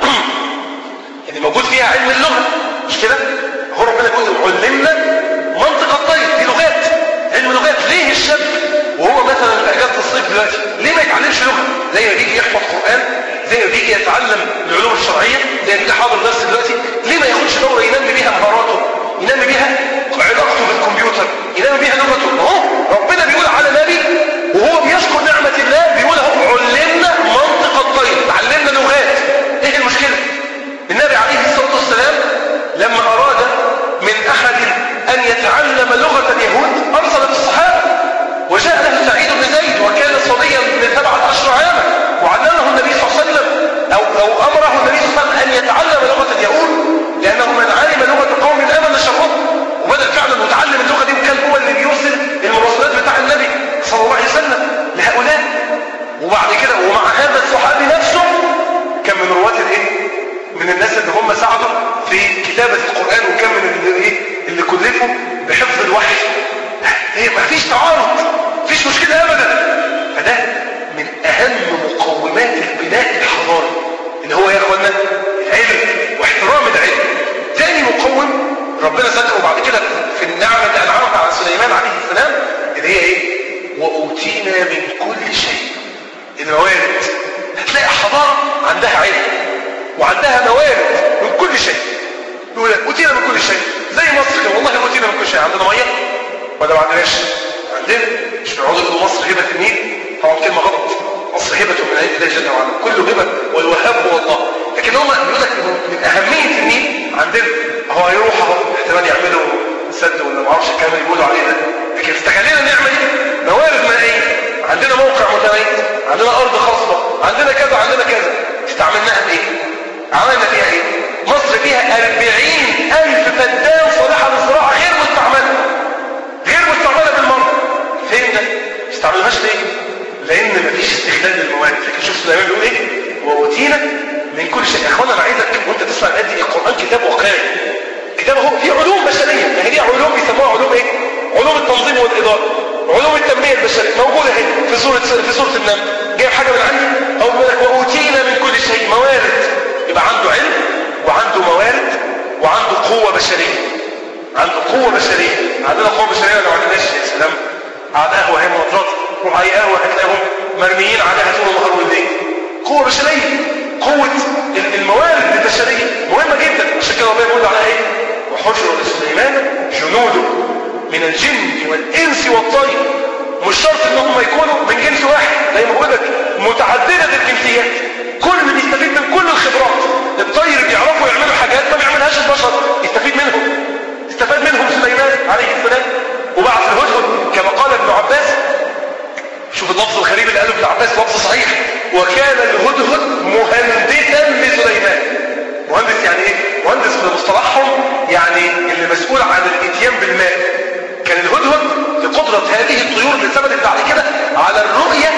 يعني موجود فيها علم اللغه، مش كده؟ هو ربنا بيقول علمنا منطق الطير، دي لغات، علم لغات. ليه الشاب وهو مثلا في اجازه الصيف دلوقتي ليه ما يتعلمش لغه؟ زي ما بيجي يحفظ قران، زي ما بيجي يتعلم العلوم الشرعيه، زي ما بيجي حاضر درس دلوقتي، ليه ما ياخدش دوره ينمي بيها مهاراته، ينمي بيها علاقته بالكمبيوتر، ينمي بيها لغته؟ اهو ربنا بيقول على نبي وهو بيشكر نعمه الله، بيقول اهو علمنا منطق الطير، علمنا لغات. ايه المشكله؟ النبي عليه الصلاه والسلام لما اراد من احد ان يتعلم لغه اليهود ارسل الصحابه، وجاء له سعيد بن زيد وكان صبيا من 17 عاما، وعلمه النبي صلى الله عليه وسلم او امره النبي صلى الله عليه وسلم ان يتعلم لغه اليهود، لانه من علم لغه قوم امن شرهم. وبدا فعلا متعلم اللغه دي، وكان هو اللي بيرسل المراسلات بتاع النبي صلى الله عليه وسلم لهؤلاء. وبعد كده ومع هذا الصحابي نفسه كان من رواه من الناس اللي هم ساعدوا في كتابه القران، وكان من اللي كلفوا بحفظ الوحي. ما فيش تعارض، مفيش مشكله ابدا. فده من اهم مقومات البناء الحضاري اللي هو يا اخوانا العلم واحترام العلم. ثاني مقوم ربنا ذكره بعد كده في النعمه اللي انعمها على سليمان عليه السلام، اللي هي ايه؟ واوتينا من كل شيء. الموارد، هتلاقي حضاره عندها علم وعندها موارد من كل شيء. يقول اوتينا من كل شيء، زي مصر كده، والله اوتينا من كل شيء. عندنا ميه ولا ما عندناش؟ عندنا. مش بيقعدوا يقولوا مصر هبه النيل؟ طبعا كلمه غلط. مصر هبه من عند الله جل وعلا، كله هبه والوهاب هو الله. لكن هم بيقول لك من اهميه النيل عندنا. هو هيروح اهو احتمال يعملوا سد ولا ما اعرفش الكلام اللي بيقولوا عليه ده، لكن استغلينا نعمل موارد مائيه. عندنا موقع متميز، عندنا ارض خصبه، عندنا كذا عندنا كذا. استعملناها بايه؟ عملنا فيها ايه؟ مصر فيها 40,000 فدان صالحه للزراعه غير مستعمله، غير مستعمله بالمره. فين ده؟ ما استعملناش ليه؟ لان مفيش استغلال للموارد. لكن شوف سليمان بيقول ايه؟ واوتينا من كل شيء. يا اخوانا انا عايزك وانت تسمع الايات دي، القران كتاب واقعي، كتاب هو فيه علوم بشريه. يعني دي علوم بيسموها علوم ايه؟ علوم التنظيم والاداره، علوم التنميه البشريه، موجوده هنا في سوره النمل. جايب حاجه من عندي؟ او بيقول لك واوتينا من كل شيء، موارد. يبقى عنده علم وعنده موارد وعنده قوه بشريه. عنده قوه بشريه. عندنا قوه بشريه ولا ما عندناش؟ يا سلام، على قهوه هي مطرات، روح اي قهوه هتلاقيهم مرميين عليها طول النهار والليل. قوه بشريه، قوه الموارد البشريه مهمه جدا. عشان كده ربنا بيقول عليها ايه؟ وحشر لسليمان جنوده من الجن والانس والطير. مش شرط ان هم يكونوا من جنس واحد، زي ما بقول لك متعدده الجنسيات، كل بيستفيد من كل الخبرات. الطير بيعرفوا يعملوا حاجات ما بيعملهاش البشر، يستفيد منهم. استفاد منهم سليمان عليه السلام وبعث الهدهد كما قال ابن عباس. شوف اللفظ الغريب اللي قاله ابن عباس، لفظ صحيح. وكان الهدهد مهندسا لسليمان. مهندس يعني ايه؟ مهندس بمصطلحهم يعني اللي مسؤول عن الاتيان بالماء. كان الهدهد لقدرة هذه الطيور اللي ثبتت بعد كده على الرؤية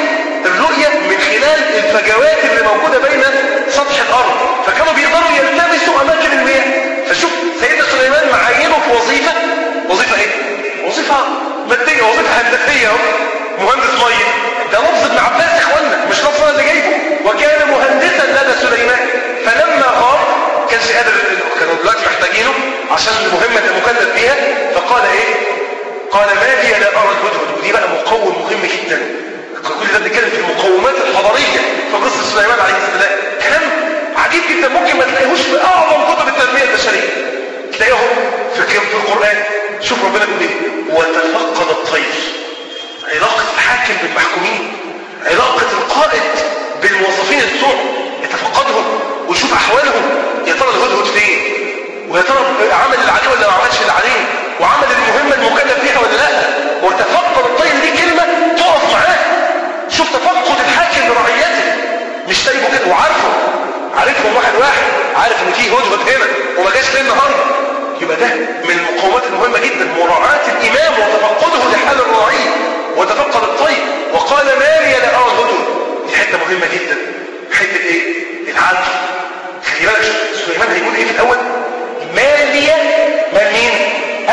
من خلال الفجوات اللي موجودة بين سطح الأرض، فكانوا بيقدروا يلتمسوا أماكن المياه. فشوف سيدنا سليمان معينه في وظيفة ايه؟ وظيفة مادية، وظيفة هندسية. مهندس مية. ده لفظ ابن عباس يا اخوانا، مش لفظ انا اللي جايبه. وكان مهندسا لدى سليمان فلما غاب كانش قادر، كانوا دلوقتي محتاجينه عشان المهمة المكلف بيها. فقال ايه؟ قال ما لي لا ارى الهدهد. ودي بقى مقوم مهم جدا. كل ده بنتكلم في المقومات الحضاريه في قصه سليمان عليه السلام. كلام عجيب جدا ممكن ما تلاقيهوش في اعظم كتب التنميه البشريه، تلاقيهم في القران. شوف ربنا بيقول ايه؟ وتفقد الطير. علاقه الحاكم بالمحكومين، علاقه القائد بالموظفين بتوعه، يتفقدهم ويشوف احوالهم. يا ترى الهدهد فين؟ ويا ترى عمل اللي عليه ولا ما عملش اللي عليه؟ وعمل المهمه المكلف بيها ولا لا؟ وتفقد الطير دي كلمه تقف معاه. شوف تفقد الحاكم لرعيته، مش سايبه كده وعارفهم واحد عارف ان فيه هدهد هنا وما جاش ليه النهارده.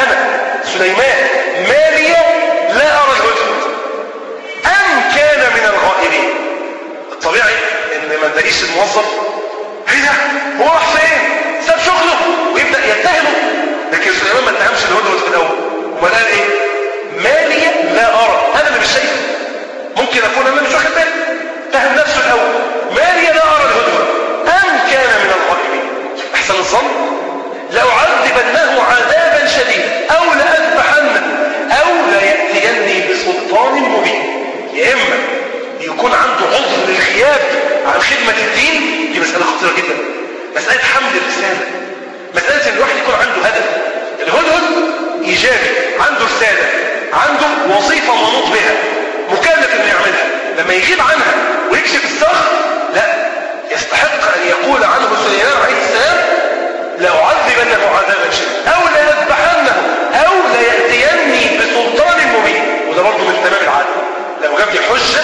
أنا سليمان ما لي لا أرى الهدهد أم كان من الغائبين. الطبيعي إن ما نلاقيش الموظف ايه ده هو راح فين ساب شغله ويبدأ يتهمه، لكن سليمان ما اتهمش الهدهد في الأول وما قال ايه ما لي لا أرى، أنا اللي مش شايف، ممكن أكون أنا مش واخد بالي، اتهم نفسه الأول ما لي لا أرى الهدهد أم كان من الغائبين. أحسن الظن لأعذبنه عذابا شديدا أو لأذبحنه أو ليأتيني بسلطان مبين. يا إما يكون عنده عذر للغياب عن خدمة الدين، دي مسألة خطيرة جدا، مسألة حمل الرسالة، مسألة إن الواحد يكون عنده هدف. الهدهد إيجابي، عنده رسالة، عنده وظيفة منوط بها، مكلف إنه يعملها، لما يغيب عنها ويكشف الصخر لا يستحق أن يقول عنه سليمان عليه السلام لأعذبنه عذابا شديدا أو ليذبحنه أو ليأتيني بسلطان مبين. وده برضه من تمام العدل، لو جاب لي حجة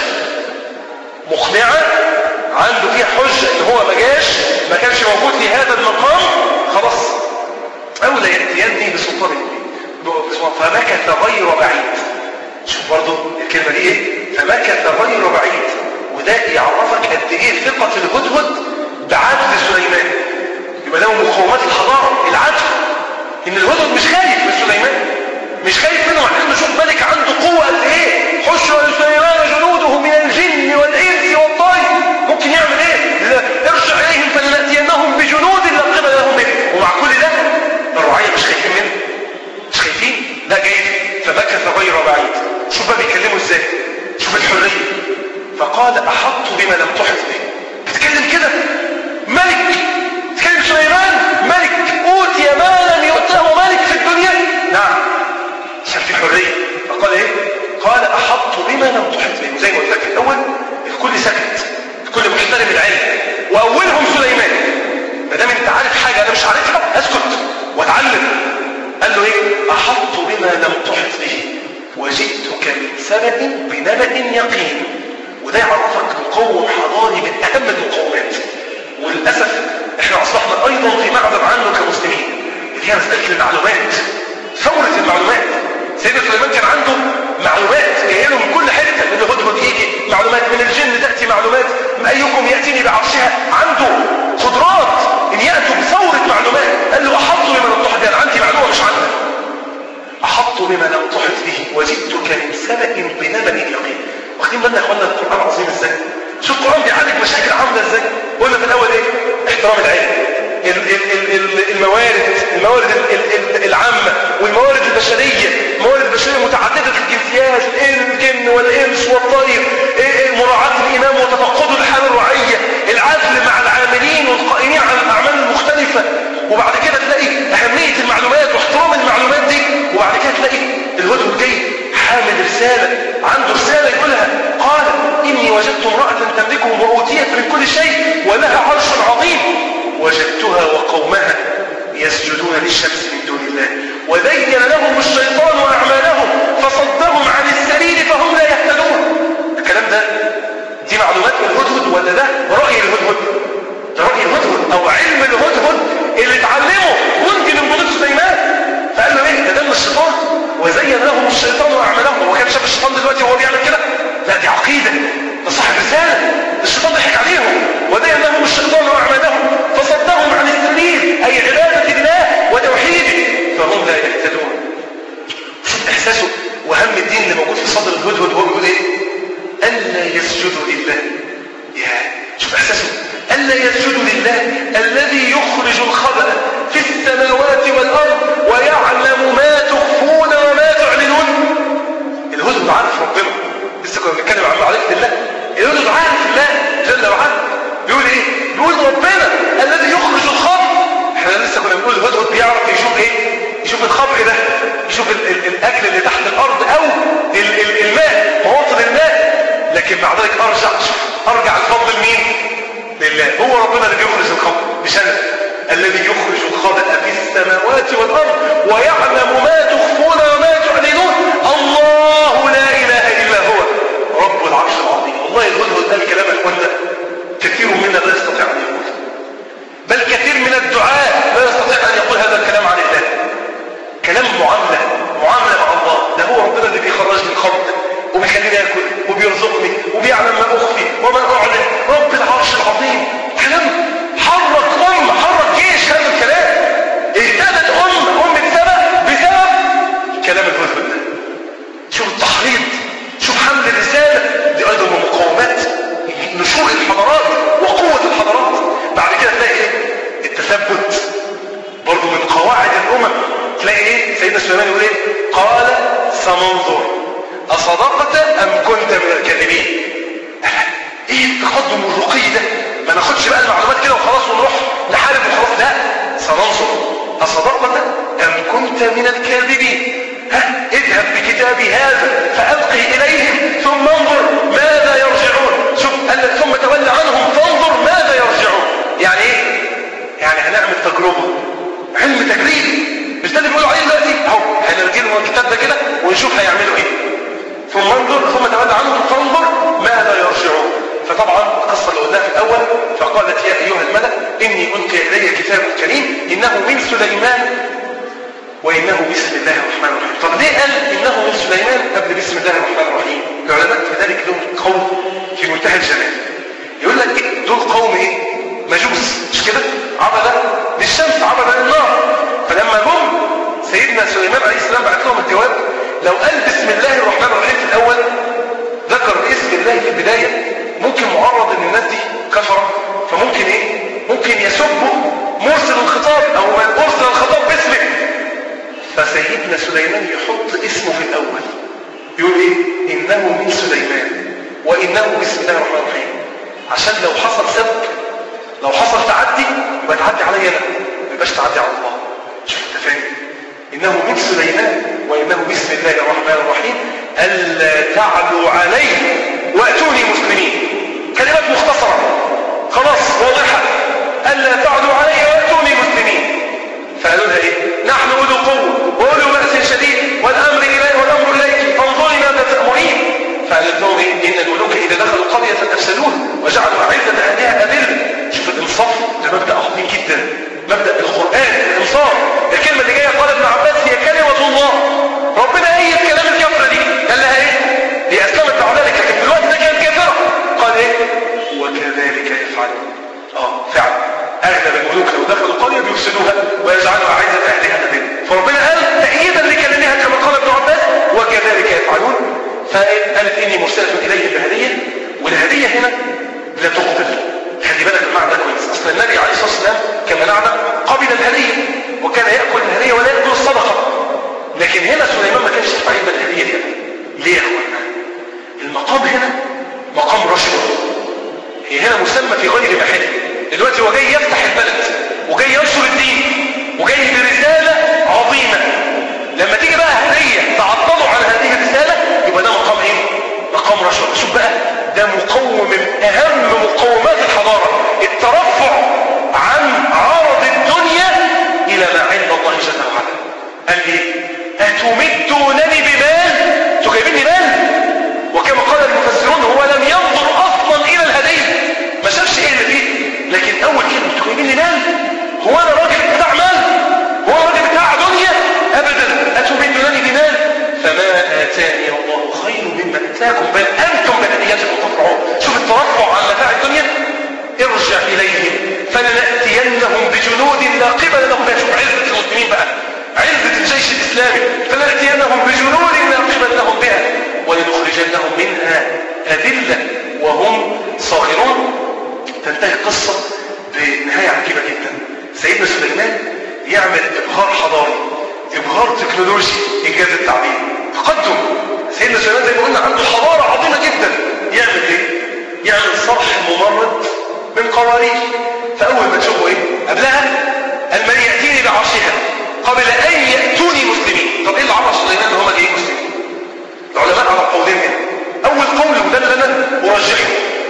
مقنعة عنده فيها حجة إن هو ما كانش موجود في هذا المقام خلاص، أو ليأتيني بسلطان مبين. فمكث غير بعيد. شوف برضه الكلمة دي إيه؟ فمكث غير بعيد، وده يعرفك قد إيه ثقة الهدهد بعدل سليمان. يبقى له مقومات الحضارة العدل، إن الهدهد مش خايف من سليمان، مش خايف منه، مع إنه شوف ملك عنده قوة قد إيه، حشر لسليمان جنوده من الجن والإنس والطير، ممكن يعمل إيه؟ ارجع إليهم فلنأتينهم بجنود لا قبل لهم به. ومع كل ده الرعية مش خايفين منه، مش خايفين، ده جاي فمكث غير بعيد. شوف بقى بيكلمه إزاي، شوف الحرية. فقال أحط بما لم تحط به. بتتكلم كده ملك، تتكلم سليمان ملك أوتي ما لم يؤته ملك في الدنيا. نعم عشان في حرية. فقال إيه؟ قال أحط بما لم تحط به. زي ما قلت لك في الأول الكل سكت، الكل محترم العلم، وأولهم سليمان. ما دام أنت عارف حاجة أنا مش عارفها أسكت وأتعلم. قال له إيه؟ أحط بما لم تحط به وجئتك من سبأ بنبأ يقين. وده يعرفك مقوم حضاري من أهم المقومات، وللأسف احنا أصبحنا أيضا في معدن عنه كمسلمين، اللي هي مسألة المعلومات، ثورة المعلومات. سيدنا سليمان كان عنده معلومات جايه له من كل حتة، من الهدهد يجي معلومات، من الجن تأتي معلومات، ما أيكم يأتيني بعرشها. عنده قدرات إن يأتوا بثورة معلومات. قال له أحط بما لم تحط به، أنا عندي معلومة مش عندك. أحط بما لم تحط به وجئتك من سبأ بنبأ يقين. واخدين بالنا يا اخوانا القرآن عظيم ازاي؟ شوف القرآن بيعالج مشاكل عاملة ازاي؟ قلنا في الأول ايه؟ احترام العلم، الموارد العامة والموارد البشرية، الموارد البشرية متعددة الجنسيات، الجن والإنس والطير، مراعاة الإمام وتفقده لحال الرعية، العدل مع العاملين والقائمين على الأعمال المختلفة. وبعد كده تلاقي أهمية المعلومات واحترام المعلومات دي. وبعد كده تلاقي الهدهد جاي حامل رسالة، عنده رسالة يقولها. قال إني وجدت امرأة تملكهم وأوتيت من كل شيء ولها عرش عظيم وجدتها وقومها يسجدون للشمس من دون الله وزين لهم الشيطان أعمالهم فصدهم عن السبيل فهم لا يهتدون. الكلام ده دي معلومات من الهدهد ولا ده رأي الهدهد؟ ده رأي الهدهد أو علم الهدهد اللي اتعلمه جندي من جنود سليمان. فقال له ايه؟ ده من الشيطان وزين لهم الشيطان أعمالهم. هو كان شاف الشيطان دلوقتي وهو بيعمل كده؟ لا دي عقيدة، ده صاحب رسالة. الشيطان ضحك عليهم وزين لهم الشيطان أعمالهم فصدهم عن السبيل أي عبادة الله وتوحيده فهم لا يهتدون. شوف إحساسه وهم الدين اللي موجود في صدر الهدهد وهو بيقول ايه؟ ألا يسجدوا لله. شوف إحساسه ألا يسجدوا لله الذي يخرج الخبأ في السماوات والأرض ويعلم ما تخفون وما تعلنون. الهدهد عارف ربنا، لسه كنا بنتكلم عن معرفة الله. الهدهد عارف الله جل وعلا. بيقول ايه؟ بيقول ربنا الذي يخرج الخبأ. احنا لسه كنا بنقول الهدهد بيعرف يشوف ايه؟ يشوف الخبأ ده، يشوف الاكل اللي تحت الارض او الماء، مواطن الماء. لكن مع ذلك ارجع الفضل لمين؟ لله. هو ربنا اللي بيخرج الخبأ مش انا. الذي يخرج الخبأ في السماوات والارض ويعلم ما تخفون وما تعلنون. الله لا اله الا هو رب العرش العظيم. والله الهدهد قال كلام اخوانا كثير منا لا يستطيع ان يقول، بل كثير من الدعاء لا يستطيع ان يقول هذا الكلام عن الله. كلام معامله، وبيخليني اكل وبيرزقني وبيعلم ما اخفي وما اعلن، رب العرش العظيم. كلام حرك حرك جيش. هذا الكلام اهتدت أمة سبأ بسبب كلام الهدهد ده. شوف التحريض، شوف حمل الرسالة دي أيضا من مقومات نشوء الحضارات وقوة الحضارات. بعد كده تلاقي ايه؟ التثبت برضو من قواعد الأمم. تلاقي ايه؟ سيدنا سليمان يقول ايه؟ قال سننظر أصدقت أم كنت من الكاذبين. ايه التقدم الرقي ده؟ ما ناخدش بقى المعلومات كده وخلاص ونروح نحارب وخلاص، لا، سننظر أصدقت أم كنت من الكاذبين. اذهب بكتابي هذا فألقه إليهم ثم انظر ماذا يرجعون. شوف ثم تولى عنهم فانظر ماذا يرجعون. يعني ايه؟ يعني هنعمل تجربة، علم تجريبي. مش ده اللي بيقولوا عليه دلوقتي؟ اهو هنرجع لهم الكتاب ده كده ونشوف هيعملوا ايه. ثم انظر ثم تولى عنهم فانظر ماذا يرجعون. فطبعا القصة اللي قلناها في الأول، فقالت يا أيها الملأ إني ألقي إلي كتاب كريم إنه من سليمان وإنه بسم الله الرحمن الرحيم. طب ليه قال إنه من سليمان قبل بسم الله الرحمن الرحيم؟ العلماء في ذلك لهم قول في منتهى الجمال. يقول لك دول قوم ايه؟ مجوس، مش كده؟ عبد للشمس، عبد للنار. فلما جم سيدنا سليمان عليه السلام بعت لهم الجواب. لو قال بسم الله الرحمن الرحيم في الأول، ذكر اسم الله في البداية، ممكن معرض ان الناس دي كفرة، فممكن ايه؟ ممكن يسبوا مرسل الخطاب او من ارسل الخطاب باسمه. فسيدنا سليمان يحط اسمه في الاول، يقول ايه؟ انه من سليمان وانه بسم الله الرحمن الرحيم، عشان لو حصل سب، لو حصل تعدي يبقى تعدي عليا انا، ما يبقاش تعدي على الله. شوف انت فاهم؟ انه من سليمان وانه بسم الله الرحمن الرحيم الا تعلوا علي واتوني مسلمين. كلمات مختصرة خلاص واضحة، الا تعلوا علي واتوني مسلمين. فقالوا لها ايه؟ نحن اولو قوة واولو بأس شديد والامر اليك فانظري ماذا تأمرين. فقالت لهم ايه؟ ان الملوك اذا دخلوا قرية افسدوها وجعلوا اعزة اهلها اذلة. شوف الانصاف ده مبدأ عظيم جدا، مبدأ القرآن الانصاف. الكلمة اللي جاية قال ابن عباس هي كلمة الله. ربنا ايه كلام الكفرة دي؟ قال لها ايه؟ هي اسلمت بعد ذلك لكن في الوقت ده كانت كافرة. قال ايه؟ وكذلك يفعلون. فعلا اغلب الملوك لو دخلوا القرية بيفسدوها ويجعلوا اعزة اهلها اذلة. فربنا قال تأييدا لكلمها كما قال ابن عباس وكذلك يفعلون. فقالت اني مرسلة اليهم بهدية، والهدية هنا لا تقبل. خلي بالك المعنى ده كويس. اصل النبي عليه الصلاه والسلام كما نعلم قبل الهديه وكان ياكل الهديه ولا ياكل الصدقه. لكن هنا سليمان ما كانش ينفع يقبل الهديه هنا. ليه يا اخوانا؟ المقام هنا مقام رشوه. هي هنا مسمى في غير محله. دلوقتي هو جاي يفتح البلد وجاي ينشر الدين وجاي برساله عظيمه. لما تيجي بقى هديه تعطلوا على هذه الرساله يبقى ده مقام ايه؟ مقام رشوه. شوف بقى ده مقوم من اهم مقومات الحضاره، الترفع عن عرض الدنيا الى ما عند الله جل وعلا. قال ايه؟ اتمدونني بمال؟ انتوا جايبيني مال؟ وكما قال المفسرون هو لم ينظر اصلا الى الهديه، ما شافش ايه اللي فيه، لكن اول كلمه انتوا جايبيني مال؟ هو انا راجل بتاع مال؟ هو انا راجل بتاع دنيا؟ ابدا. اتمدونني بمال؟ فما اتاني الله خير مما اتاكم بل انتم بهديتكم تفرحون. شوف الترفع عن متاع الدنيا. ارجع اليهم فلناتينهم بجنود لا قبل لهم بها. شوف عزه المسلمين بقى، عزه الجيش الاسلامي. فلناتينهم بجنود لا قبل لهم بها ولنخرجنهم منها اذله وهم صاغرون. تنتهي القصه بنهايه عجيبه جدا. سيدنا سليمان يعمل ابهار حضاري، ابهار تكنولوجي، انجاز التعبير، تقدم. سيدنا سليمان زي ما قلنا عنده حضاره عظيمه جدا. يعمل ايه؟ يعمل صرح ممرد من قوارير. فاول ما تشوفوا ايه قبلها؟ من ياتيني بعرشها قبل ان ياتوني مسلمين. طب ايه اللي عرف سليمان ان هم جايين مسلمين؟ العلماء على قولين هنا. اول قول وده اللي انا ارجحه،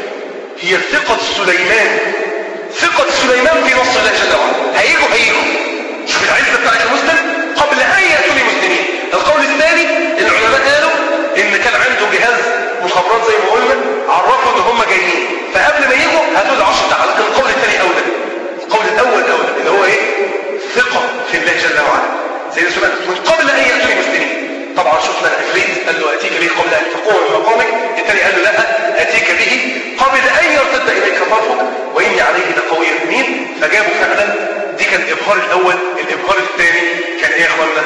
هي ثقه سليمان، ثقه سليمان في نصر الله جل وعلا. هيجوا شوف العزه بتاعت المسلم قبل ان ياتوني مسلمين. القول الثاني العلماء قالوا ان كان عنده جهاز مخابرات زي ما قلنا عرفوا ان هم جايين، فقبل ما يجوا هاتوا العرش بتاعه. لكن القول الثاني اولى. القول الاول اولى اللي هو ايه؟ ثقه في الله جل وعلا. سيدنا سليمان من قبل ان ياتوني مسلمين. طبعا شفنا العفريت قال له اتيك به قبل ان تقوم من مقامك، الثاني قال له لا اتيك به قبل ان يرتد اليك طرفك واني عليه لقوي امين. فجابوا فعلا. دي كان الابهار الاول. الابهار الثاني كان ايه يا اخوانا؟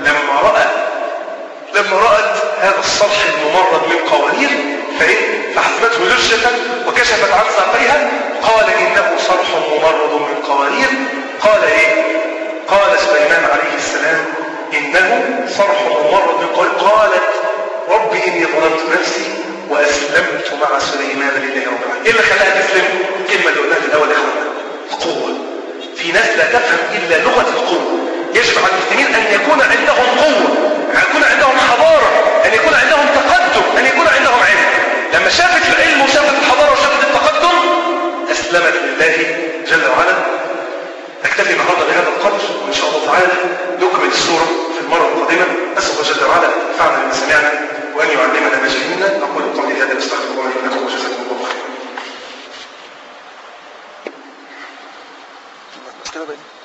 لما رأت هذا الصرح الممرض من قوارير فحسبته لجة وكشفت عن ساقيها، قال إنه صرح ممرض من قوارير. قال إيه؟ قال سليمان عليه السلام إنه صرح ممرض من قوارير. قالت رب إني ظلمت نفسي وأسلمت مع سليمان لله رب العالمين. إيه اللي خلاها تسلم؟ الكلمة اللي قلناها في الأول يا إخوانا، القوة. في ناس لا تفهم إلا لغة القوة. يجب على المسلمين أن يكون عندهم قوة، أن يكون عندهم حضارة، أن يكون عندهم تقدم، أن يكون عندهم علم. لما شافت العلم وشافت الحضارة وشافت التقدم أسلمت لله جل وعلا. نكتفي النهارده بهذا القدر، وإن شاء الله تعالى نكمل السورة في المرة القادمة. أسأل الله جل وعلا أن ينفعنا بما سمعنا وأن يعلمنا ما جهلنا. أقول قولي هذا واستغفر الله لي ولكم وجزاكم الله خيرا.